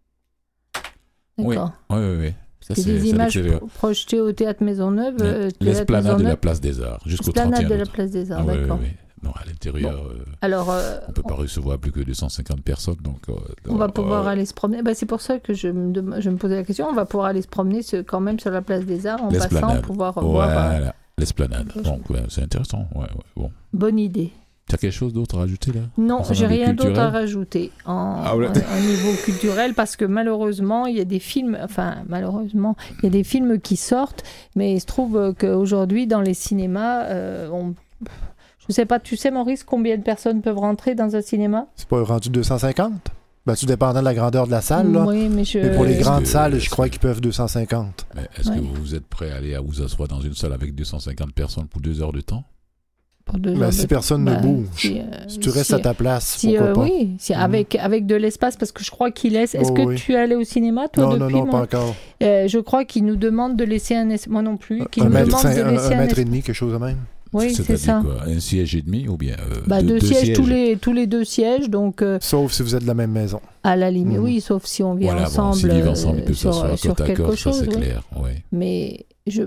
D'accord. Oui, oui, oui. Ça, C'est c'est, des c'est images l'extérieur. pro- projetées au Théâtre Maisonneuve. euh, Théâtre L'esplanade de la Maisonneuve, place des Arts, jusqu'au trente Esplanade et un de la août. place des Arts, Ah, ouais, d'accord. ouais, ouais. Non, à l'intérieur, euh, Alors, euh, on ne peut pas recevoir plus que deux cent cinquante personnes. Donc, euh, on va euh, pouvoir euh, aller se promener. Bah, c'est pour ça que je me, dem- je me posais la question. On va pouvoir aller se promener ce- quand même sur la place des Arts en passant, l'esplanade. pouvoir voir. euh, Voilà, l'esplanade. Donc, ouais, c'est intéressant. Ouais, ouais, bon. bonne idée. Tu as quelque chose d'autre à rajouter là? Non, Concernant j'ai le rien d'autre à culturel? rajouter en, Ah ouais. en- au niveau culturel parce que malheureusement, il y a des films, enfin malheureusement, il y a des films qui sortent, mais il se trouve qu'aujourd'hui, dans les cinémas, euh, on... je ne sais pas, tu sais Maurice, combien de personnes peuvent rentrer dans un cinéma? C'est pas rendu deux cent cinquante? Ben, tout dépendant de la grandeur de la salle, là. Oui, mais je... Mais pour les Est-ce grandes que- salles, est-ce je crois que- qu'ils peuvent deux cent cinquante. Mais est-ce Ouais. que vous êtes prêt à aller à vous asseoir dans une salle avec deux cent cinquante personnes pour deux heures de temps? Pour deux Ben, heures si de- personne bah, ne bouge, si, euh, si tu restes si- à ta place, si, pourquoi euh, pas? Oui, si, Mhm. avec, avec de l'espace, parce que je crois qu'il laisse... Est-ce Oh, que oui. tu es allé au cinéma, toi, Non, non, depuis non, mon- pas encore. Euh, je crois qu'il nous demande de laisser un... es- Moi non plus. Qu'il Un nous mètre, demande cinq- de un, laisser un un mètre es- et demi, quelque chose de même. Oui, c'est C'est-à-dire ça. quoi, un siège et demi ou bien euh, Bah, deux, deux, deux sièges, sièges. Tous, les, tous les deux sièges, donc euh, Sauf si vous êtes de la même maison. à la limite, Mhm. oui, sauf si on vit Voilà, bon, ensemble, s'ils vivent ensemble, ils euh, peuvent sur, s'asseoir sur côte à quelque côte, ça chose. c'est oui. clair. Ouais. Mais je,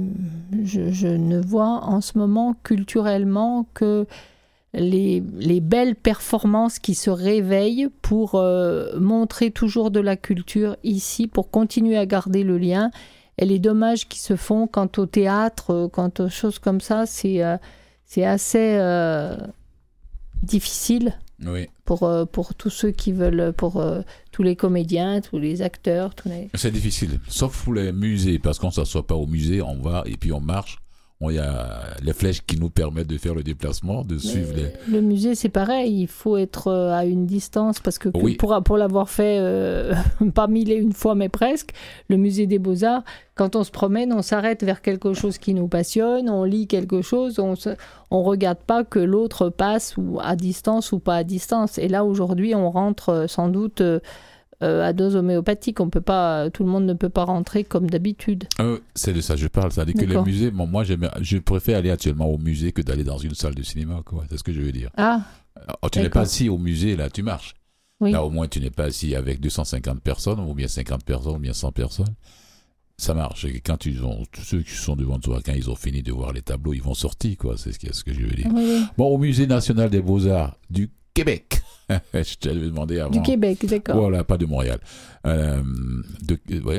je, je ne vois en ce moment culturellement que les, les belles performances qui se réveillent pour euh, montrer toujours de la culture ici, pour continuer à garder le lien. Et les dommages qui se font quant au théâtre, euh, quant aux choses comme ça, c'est euh, c'est assez euh, difficile Oui. pour, euh, pour tous ceux qui veulent, pour euh, tous les comédiens, tous les acteurs, tous les... C'est difficile, sauf pour les musées, parce qu'on ne s'assoit pas au musée, on va et puis on marche. Il y a les flèches qui nous permettent de faire le déplacement, de suivre les... Le musée, c'est pareil, il faut être euh, à une distance, parce que, que Oui. pour, pour l'avoir fait, euh, pas mille et une fois, mais presque, le musée des Beaux-Arts, quand on se promène, on s'arrête vers quelque chose qui nous passionne, on lit quelque chose, on se, on regarde pas que l'autre passe ou à distance ou pas à distance. Et là, aujourd'hui, on rentre euh, sans doute... euh, Euh, à dose homéopathique, on peut pas, tout le monde ne peut pas rentrer comme d'habitude. Euh, c'est de ça que je parle, c'est-à-dire que les D'accord. musées, bon, moi j'aime- je préfère aller actuellement au musée que d'aller dans une salle de cinéma, quoi. C'est ce que je veux dire. Ah, Alors, tu n'es D'accord. pas assis au musée, là, tu marches. oui. Là, au moins, tu n'es pas assis avec deux cent cinquante personnes, ou bien cinquante personnes, ou bien cent personnes. Ça marche. Et quand ils ont, tous ceux qui sont devant toi, quand ils ont fini de voir les tableaux, ils vont sortir, quoi. C'est ce que, ce que je veux dire. Oui, oui. Bon, au Musée national des Beaux-Arts du Québec. Je t'avais demandé avant. Du Québec, d'accord. Voilà, pas de Montréal. Euh, de, euh, ouais.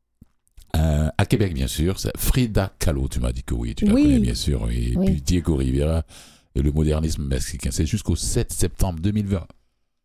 Euh, à Québec, bien sûr, c'est Frida Kahlo. Tu m'as dit que oui, tu la Oui. connais, bien sûr. Oui. Et Oui. puis Diego Rivera et le modernisme mexicain. C'est jusqu'au sept septembre deux mille vingt.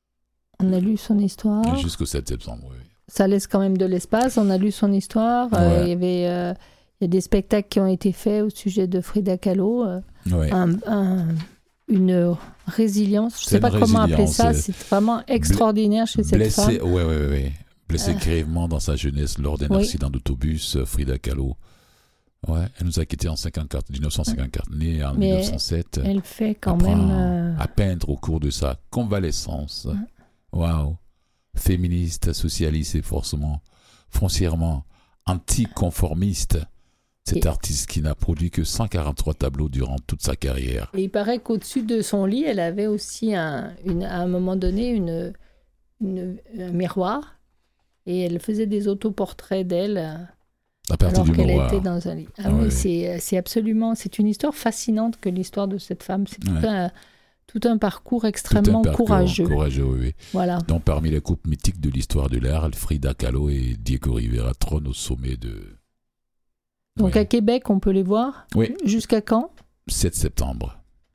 On a lu son histoire. Jusqu'au sept septembre, oui. Ça laisse quand même de l'espace. On a lu son histoire. Euh, Ouais. il y avait, euh, il y a des spectacles qui ont été faits au sujet de Frida Kahlo. Euh, Ouais. un, un- une résilience. Je ne C'est sais pas une comment appeler résilience, ça. euh, C'est vraiment extraordinaire chez cette Blessé, femme. ouais, ouais, ouais. Blessé Euh. grièvement dans sa jeunesse lors d'un Oui. accident d'autobus, euh, Frida Kahlo. Ouais, elle nous a quittés en cinquante-quatre, dix-neuf cent cinquante-quatre, née en Mais mille neuf cent sept. Elle fait quand apprend même. euh, à peindre au cours de sa convalescence. Waouh. Féministe, socialiste et forcément, foncièrement anticonformiste. Cet Et- artiste qui n'a produit que cent quarante-trois tableaux durant toute sa carrière. Et il paraît qu'au-dessus de son lit, elle avait aussi un, une, à un moment donné une, une- un miroir. Et elle faisait des autoportraits d'elle euh, À partir alors du qu'elle miroir. était dans un lit. Ah Ah oui, ouais. c'est, c'est absolument... C'est une histoire fascinante que l'histoire de cette femme. C'est tout, Ouais. un, tout un parcours Tout un extrêmement parcours courageux. Courageux, oui, oui. Voilà. Donc, parmi les couples mythiques de l'histoire de l'art, Frida Kahlo et Diego Rivera trônent au sommet de... Donc Oui. à Québec, on peut les voir. Oui. Jusqu'à quand? sept septembre.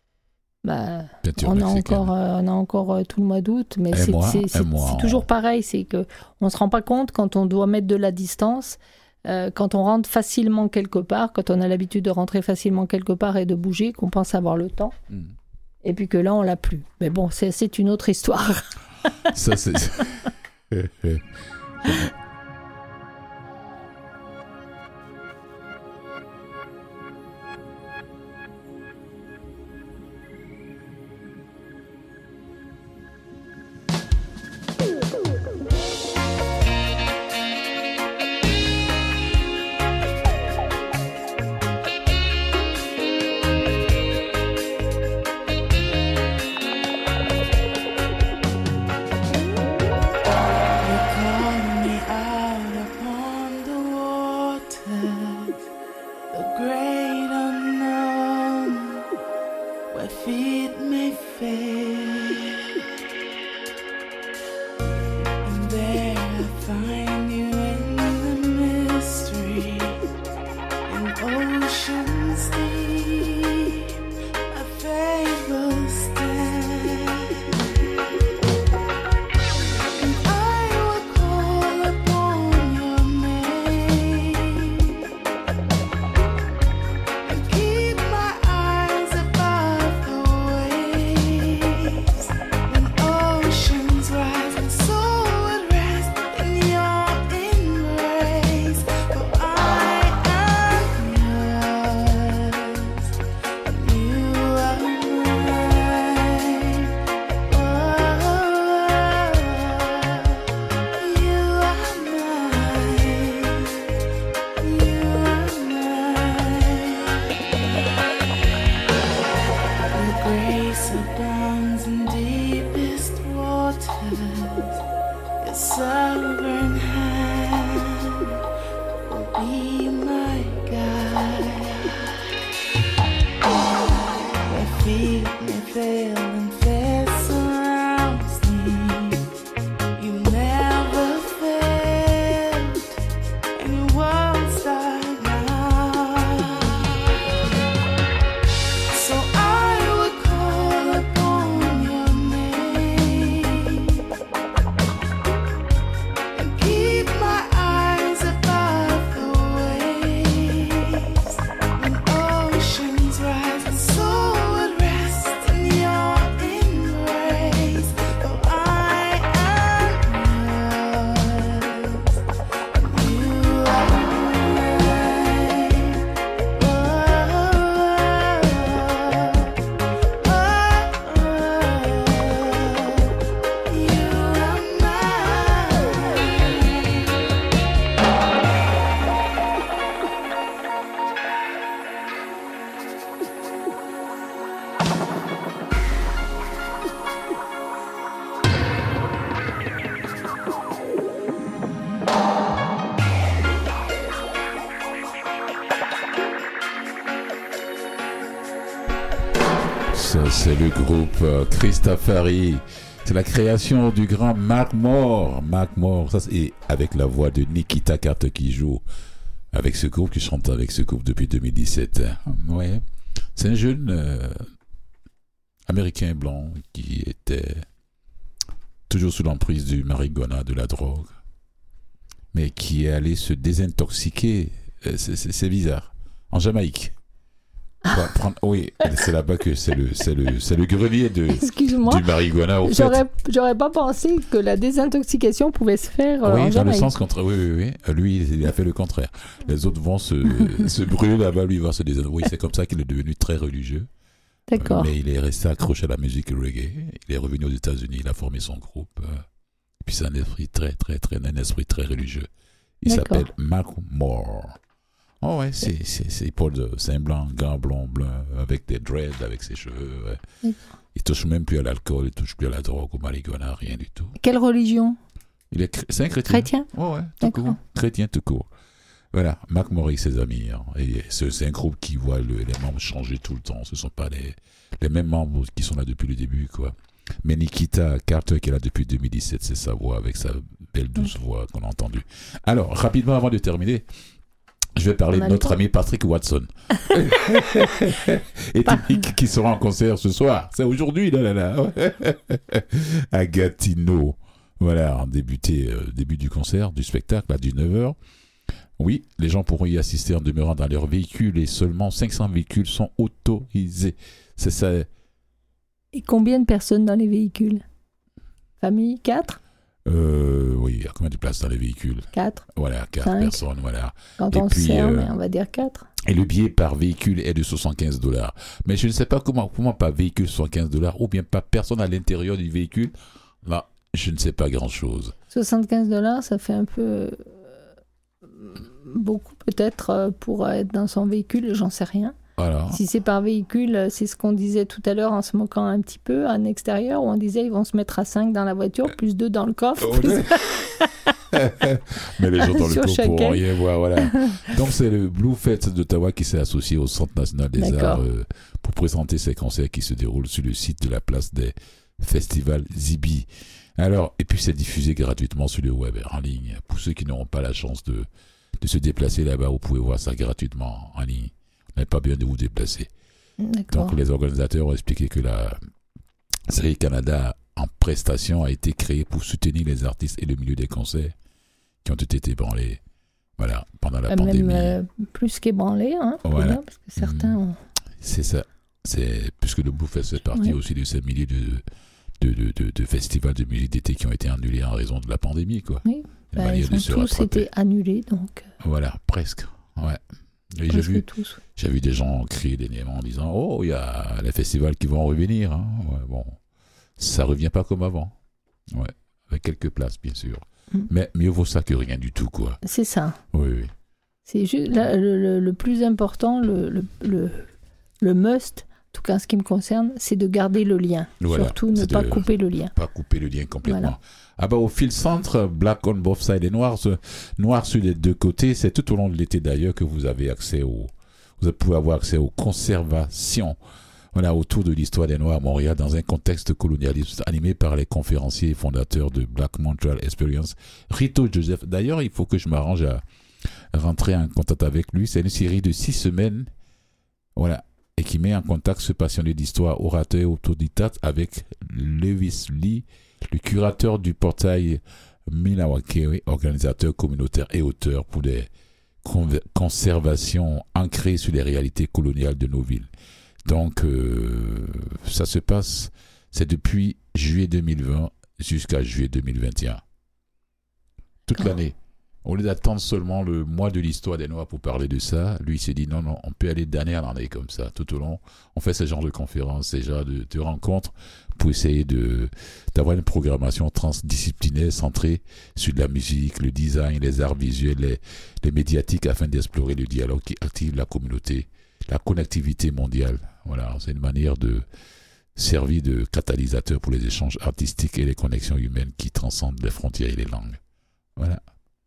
Bah, Peinture on, a mexicaine. encore, euh, on a encore euh, tout le mois d'août, mais Un c'est, mois, c'est- un c'est- mois, c'est on- toujours pareil. C'est que on se rend pas compte quand on doit mettre de la distance, euh, quand on rentre facilement quelque part, quand on a l'habitude de rentrer facilement quelque part et de bouger, qu'on pense avoir le temps, Hmm. et puis que là on l'a plus. Mais bon, c'est, c'est une autre histoire. Ça, c'est... You call me Ça, c'est le groupe euh, Christafari. C'est la création du grand Mackmore. Mackmore, ça, c'est, et avec la voix de Nikita Carter qui joue avec ce groupe, qui chante avec ce groupe depuis deux mille dix-sept. Ouais. C'est un jeune euh, américain blanc qui était toujours sous l'emprise du marijuana, de la drogue, mais qui est allé se désintoxiquer. C'est, c'est, c'est bizarre. En Jamaïque. Prendre, oui, c'est là-bas que c'est le, c'est le, c'est le grenier de, Excuse-moi, du marijuana. Au j'aurais, fait. j'aurais pas pensé que la désintoxication pouvait se faire euh, oui, en dans Jamaïque. le sens contraire. Oui, oui, oui. Lui, il a fait le contraire. Les autres vont se, se brûler là-bas, lui il va se désintoxiquer. Oui, c'est comme ça qu'il est devenu très religieux. D'accord. Mais il est resté accroché à la musique reggae. Il est revenu aux États-Unis, il a formé son groupe. Puis c'est un esprit très, très, très, un esprit très religieux. Il D'accord. s'appelle Mackmore. Oh ouais, c'est, c'est, c'est Paul de c'est un blanc, gant blond, blanc, avec des dreads, avec ses cheveux. Ouais. Il touche même plus à l'alcool, il touche plus à la drogue, au marijuana, rien du tout. Quelle religion? Il est, c'est un chrétien. Chrétien? Oh ouais, tout court. Chrétien tout court. Voilà, Mackmore et ses amis. Hein. Et c'est, c'est un groupe qui voit le, les membres changer tout le temps. Ce ne sont pas les, les mêmes membres qui sont là depuis le début, quoi. Mais Nikita Carter, qui est là depuis deux mille dix-sept, c'est sa voix, avec sa belle douce voix qu'on a entendue. Alors, rapidement, avant de terminer, je vais parler de notre ami Patrick Watson. Et qui, qui sera en concert ce soir. C'est aujourd'hui, là, là, là. À Gatineau. Voilà, en débuté, euh, début du concert, du spectacle, à dix-neuf heures. Oui, les gens pourront y assister en demeurant dans leur véhicule et seulement cinq cents véhicules sont autorisés. C'est ça. Et combien de personnes dans les véhicules? Famille, quatre? Euh, oui, il y a combien de places dans les véhicules? Quatre. Voilà, quatre Cinq. personnes, voilà. Quand et on puis, sert, euh, mais on va dire quatre. Et le billet par véhicule est de soixante-quinze dollars. Mais je ne sais pas comment, comment par véhicule soixante-quinze dollars ou bien par personne à l'intérieur du véhicule. Là, je ne sais pas grand-chose. soixante-quinze dollars, ça fait un peu euh, beaucoup peut-être euh, pour être dans son véhicule, j'en sais rien. Voilà. Si c'est par véhicule, c'est ce qu'on disait tout à l'heure en se moquant un petit peu, en extérieur, où on disait ils vont se mettre à cinq dans la voiture, plus deux dans le coffre. Oh, plus... Mais les gens dans le Sur coffre chacun. pourront rien voir, voilà. Donc c'est le Blue Fest d'Ottawa qui s'est associé au Centre national des D'accord. arts euh, pour présenter ces concerts qui se déroulent sur le site de la place des festivals Zibi. Alors, et puis c'est diffusé gratuitement sur le web, en ligne. Pour ceux qui n'auront pas la chance de, de se déplacer là-bas, vous pouvez voir ça gratuitement en ligne. Vous n'avez pas besoin de vous déplacer. D'accord. Donc les organisateurs ont expliqué que la série Canada en prestation a été créée pour soutenir les artistes et le milieu des concerts qui ont été ébranlés, voilà, pendant la Même pandémie. euh, plus qu'ébranlé, hein, Voilà. déjà, parce que certains ont... C'est ça. C'est, puisque le Blue Fest fait partie Oui. aussi de ces milliers de, de, de, de, de festivals de musique d'été qui ont été annulés en raison de la pandémie, quoi. Oui, Une bah, manière ils de ont se tous rattraper. été annulés, donc Voilà, presque. Ouais. Et j'ai presque vu, tous. j'ai vu des gens crier dernièrement en disant « Oh, il y a les festivals qui vont revenir. Hein. » Ouais, bon, ça revient pas comme avant. Ouais, avec quelques places, bien sûr. Mm. Mais mieux vaut ça que rien du tout, quoi. C'est ça. Oui, oui. C'est juste là, le, le, le plus important, le, le, le, le must, en tout cas en ce qui me concerne, c'est de garder le lien. Voilà, Surtout ne c'est pas de- couper le lien. Pas couper le lien complètement. Voilà. Ah bah au fil centre, black on both sides et noir, ce- noir sur les deux côtés, c'est tout au long de l'été d'ailleurs que vous avez accès au, vous pouvez avoir accès aux conservations, voilà, autour de l'histoire des Noirs à Montréal dans un contexte colonialiste animé par les conférenciers et fondateurs de Black Montreal Experience, Rito Joseph. D'ailleurs, il faut que je m'arrange à rentrer en contact avec lui. C'est une série de six semaines, voilà, et qui met en contact ce passionné d'histoire, orateur et autodidacte avec Lewis Lee, le curateur du portail Minawakewe, organisateur communautaire et auteur pour des conver- conservations ancrées sur les réalités coloniales de nos villes. Donc, euh, ça se passe, c'est depuis juillet deux mille vingt jusqu'à juillet deux mille vingt et un. Toute Oh. l'année. Au lieu d'attendre seulement le mois de l'histoire des Noirs pour parler de ça, lui il s'est dit non, non, on peut aller d'année en année comme ça, tout au long. On fait ce genre de conférences, ce genre de, de rencontres pour essayer de, d'avoir une programmation transdisciplinaire centrée sur la musique, le design, les arts visuels, les, les médiatiques afin d'explorer le dialogue qui active la communauté, la connectivité mondiale. Voilà, c'est une manière de servir de catalyseur pour les échanges artistiques et les connexions humaines qui transcendent les frontières et les langues. Voilà.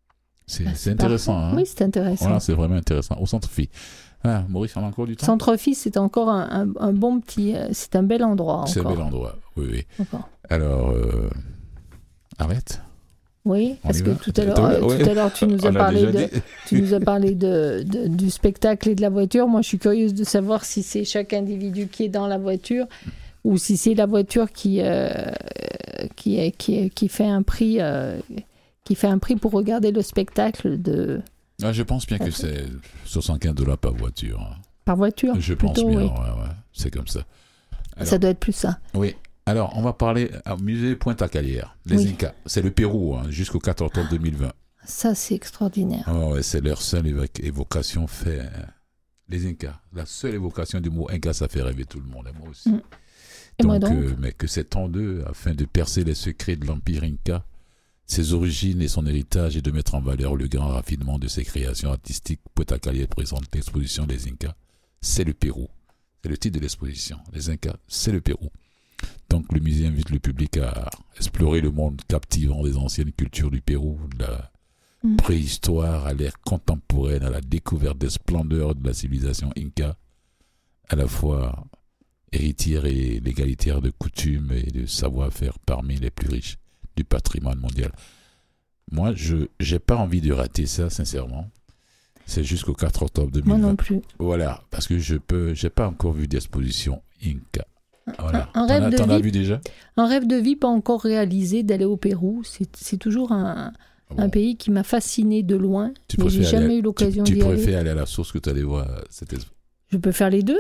C'est, Bah, c'est c'est intéressant. parfait. Hein. Oui, c'est intéressant. Voilà, c'est vraiment intéressant. Au Centre-Phi. Ah, Maurice, on a encore du temps. Centre-Phi, c'est encore un, un, un bon petit... euh, C'est un bel endroit C'est un encore. bel endroit, oui, oui. Encore. Alors, euh, arrête. Oui, On parce y que va tout à l'heure, euh, Ouais. tout à l'heure, tu nous as On l'a parlé, déjà de, dit. tu nous as parlé de, de- du spectacle et de la voiture. Moi, je suis curieuse de savoir si c'est chaque individu qui est dans la voiture ou si c'est la voiture qui, euh, qui, est- qui, est- qui fait un prix, euh, qui fait un prix pour regarder le spectacle de Ah, je pense bien que c'est soixante-quinze dollars par voiture. hein. par voiture. Je pense plutôt, bien, oui. ouais, ouais. C'est comme ça. Alors, Ça doit être plus ça. Oui. Alors, on va parler au musée Pointe-à-Calière, les Oui. Incas. C'est le Pérou, hein, jusqu'au quatorze octobre deux mille vingt. Ça, c'est extraordinaire. Ah ouais, c'est leur seule évo- évocation fait. hein. Les Incas. La seule évocation du mot Inca, ça fait rêver tout le monde, et moi aussi. Mm. Et moi donc euh, mais que c'est en deux, afin de percer les secrets de l'Empire Inca, ses origines et son héritage, et de mettre en valeur le grand raffinement de ses créations artistiques, Pointe-à-Calière présente l'exposition des Incas. C'est le Pérou. C'est le titre de l'exposition. Les Incas, c'est le Pérou. Donc le musée invite le public à explorer le monde captivant des anciennes cultures du Pérou, de la Mm. préhistoire à l'ère contemporaine, à la découverte des splendeurs de la civilisation Inca, à la fois héritière et légalitaire de coutumes et de savoir-faire parmi les plus riches du patrimoine mondial. Moi, je n'ai pas envie de rater ça, sincèrement. C'est jusqu'au quatre octobre deux mille vingt. Moi non plus. Voilà, parce que je peux, j'ai pas encore vu d'exposition Inca. Voilà. Un T'en rêve as- de T'en as vie. vu déjà? Un rêve de vie pas encore réalisé d'aller au Pérou. C'est c'est toujours un, Bon. un pays qui m'a fasciné de loin, Tu mais j'ai préfères aller jamais à- eu l'occasion Tu, tu d'y aller. préfères aller à la source que tu allais voir cette expo- Je peux faire les deux.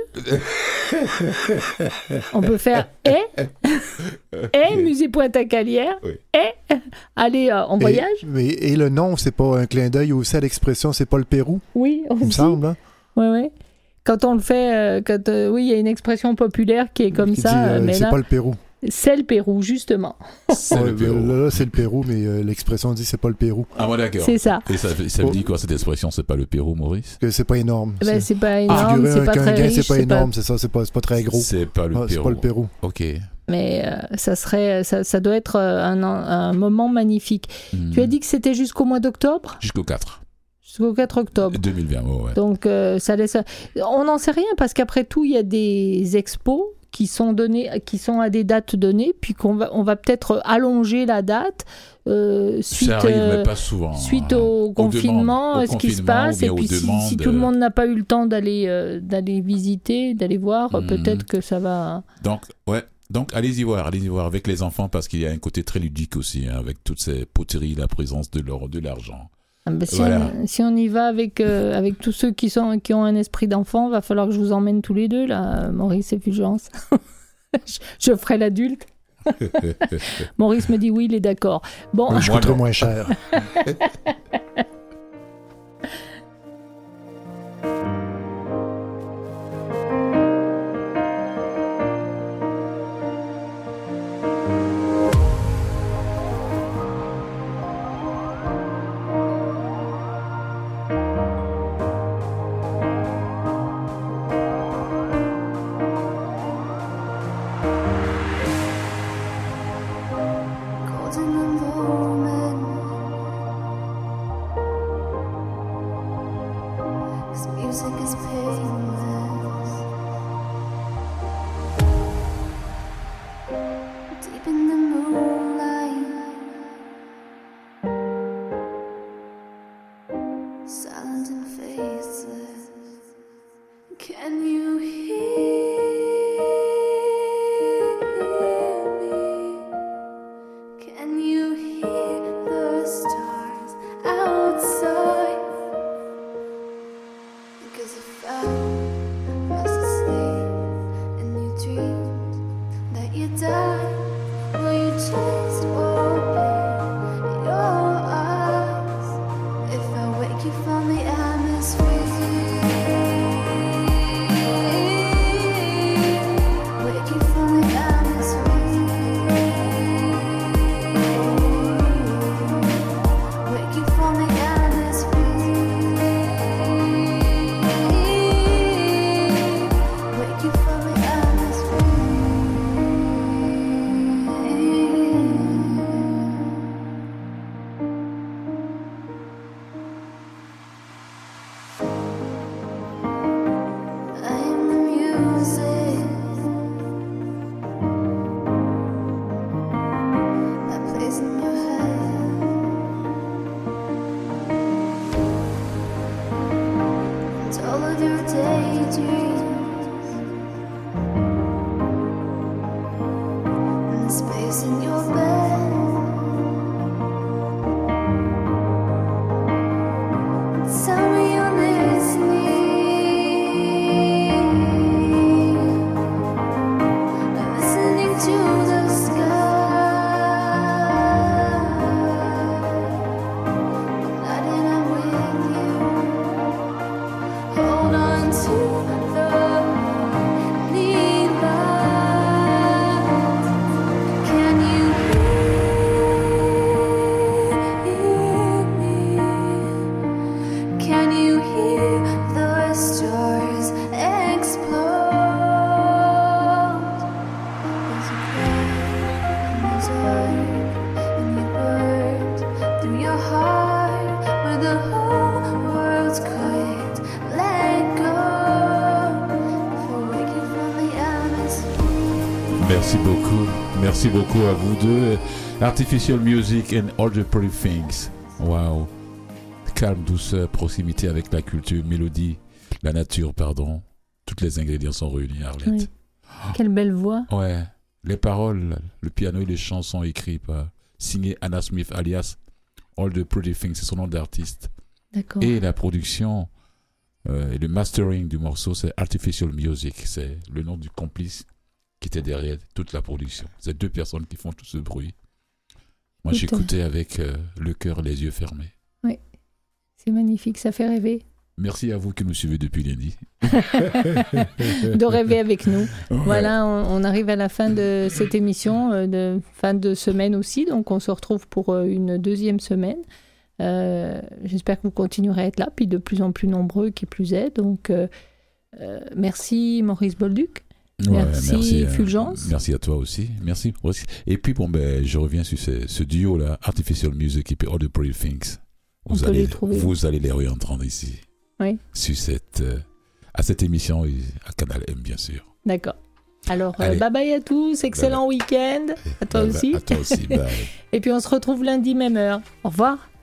On peut faire et, et musée Pointe-à-Calière Oui. et aller euh, en Et- voyage. mais- Et, le nom, c'est pas un clin d'œil aussi à l'expression, c'est pas le Pérou, Oui, il me aussi. semble. Hein? Ouais, ouais. Quand on le fait, euh, quand, euh, oui, il y a une expression populaire qui est comme Qui ça, dit, euh, euh, mais c'est là, pas le Pérou. c'est le Pérou, justement. C'est Ouais, le Pérou. Là, là, c'est le Pérou, mais euh, l'expression dit c'est pas le Pérou. Ah, bon, d'accord. C'est ça. Et ça, ça Oh. veut dire quoi cette expression? C'est pas le Pérou, Maurice? Que c'est pas énorme. Ben, C'est- c'est pas énorme, Figurer c'est un- pas qu'un très gain, riche, c'est pas c'est pas- énorme, c'est ça, c'est pas, c'est pas très gros. C'est pas le Ah, c'est Pérou. pas le Pérou. Ok. Mais euh, ça serait, ça, ça doit être euh, un, un moment magnifique. Hmm. Tu as dit que c'était jusqu'au mois d'octobre, Jusqu'au quatre. jusqu'au quatre octobre. deux mille vingt, ouais, ouais. Donc euh, ça laisse. On n'en sait rien parce qu'après tout, il y a des expos qui sont données, qui sont à des dates données, puis qu'on va, on va peut-être allonger la date euh, suite. ça arrive, euh, mais pas souvent. Suite hein. au Aux confinement, demandes, au ce qui se confinement, passe, ou bien et aux puis si, demandes, si tout le euh, monde n'a pas eu le temps d'aller euh, d'aller visiter, d'aller voir, Mhm. peut-être que ça va. Donc, ouais. Donc, allez-y voir, allez-y voir avec les enfants parce qu'il y a un côté très ludique aussi, hein, avec toutes ces poteries, la présence de l'or, de l'argent. Ah ben, si, Voilà. on, si on y va avec, euh, avec tous ceux qui, sont, qui ont un esprit d'enfant, va falloir que je vous emmène tous les deux, là, Maurice et Fulgence. je, je ferai l'adulte. Maurice me dit oui, il est d'accord. Bon, Moi, je Moi, coûterai non. moins cher. Caught in the moment, 'cause music is painless. Deep in the moonlight, silent and faceless. Can you hear me? Can you hear the stars outside? Because if I was asleep and you dreamed that you died, will you just open your eyes? If I wake you from the atmosphere? daydreams. And the space in your bed. Tell me you're listening. Listening to the sky. Night and I'm with you. Hold on to the lead light. Can you hear me? Can you hear the stars explode? There's a crack in this heart, and you burned through your heart, where the whole world's could let go before waking from the atmosphere. Merci beaucoup. Merci beaucoup à vous deux. Artificial Music and All the Pretty Things. Wow. Calme, douceur, proximité avec la culture, mélodie, la nature, pardon. Tous les ingrédients sont réunis, Arlette. Oui. Quelle belle voix. Ouais. Les paroles, le piano et les chants sont écrits par, signé Anna Smith, alias All the Pretty Things, c'est son nom d'artiste. D'accord. Et la production euh, et le mastering du morceau, c'est Artificial Music. C'est le nom du complice qui était derrière toute la production. C'est deux personnes qui font tout ce bruit. Moi, Tout à- j'écoutais avec euh, le cœur, les yeux fermés. C'est magnifique, ça fait rêver. Merci à vous qui nous suivez depuis lundi. De rêver avec nous. Ouais. Voilà, on, on arrive à la fin de cette émission, euh, de fin de semaine aussi, donc on se retrouve pour euh, une deuxième semaine. Euh, j'espère que vous continuerez à être là, puis de plus en plus nombreux, qui plus est. Donc, euh, euh, merci Maurice Bolduc. Ouais, Merci, euh, Fulgence. merci à toi aussi. Merci aussi. Et puis, bon, ben, je reviens sur ce, ce duo-là, Artificial Music et puis All the Pretty Things. On Vous peut allez, les trouver. vous allez les réentendre ici. Oui. Sur cette, euh, à cette émission et à Canal M, bien sûr. D'accord. Alors, euh, Allez. bye bye à tous, excellent week-end. À toi Bye bye. aussi. À toi aussi, bye. Et puis on se retrouve lundi, même heure. Au revoir.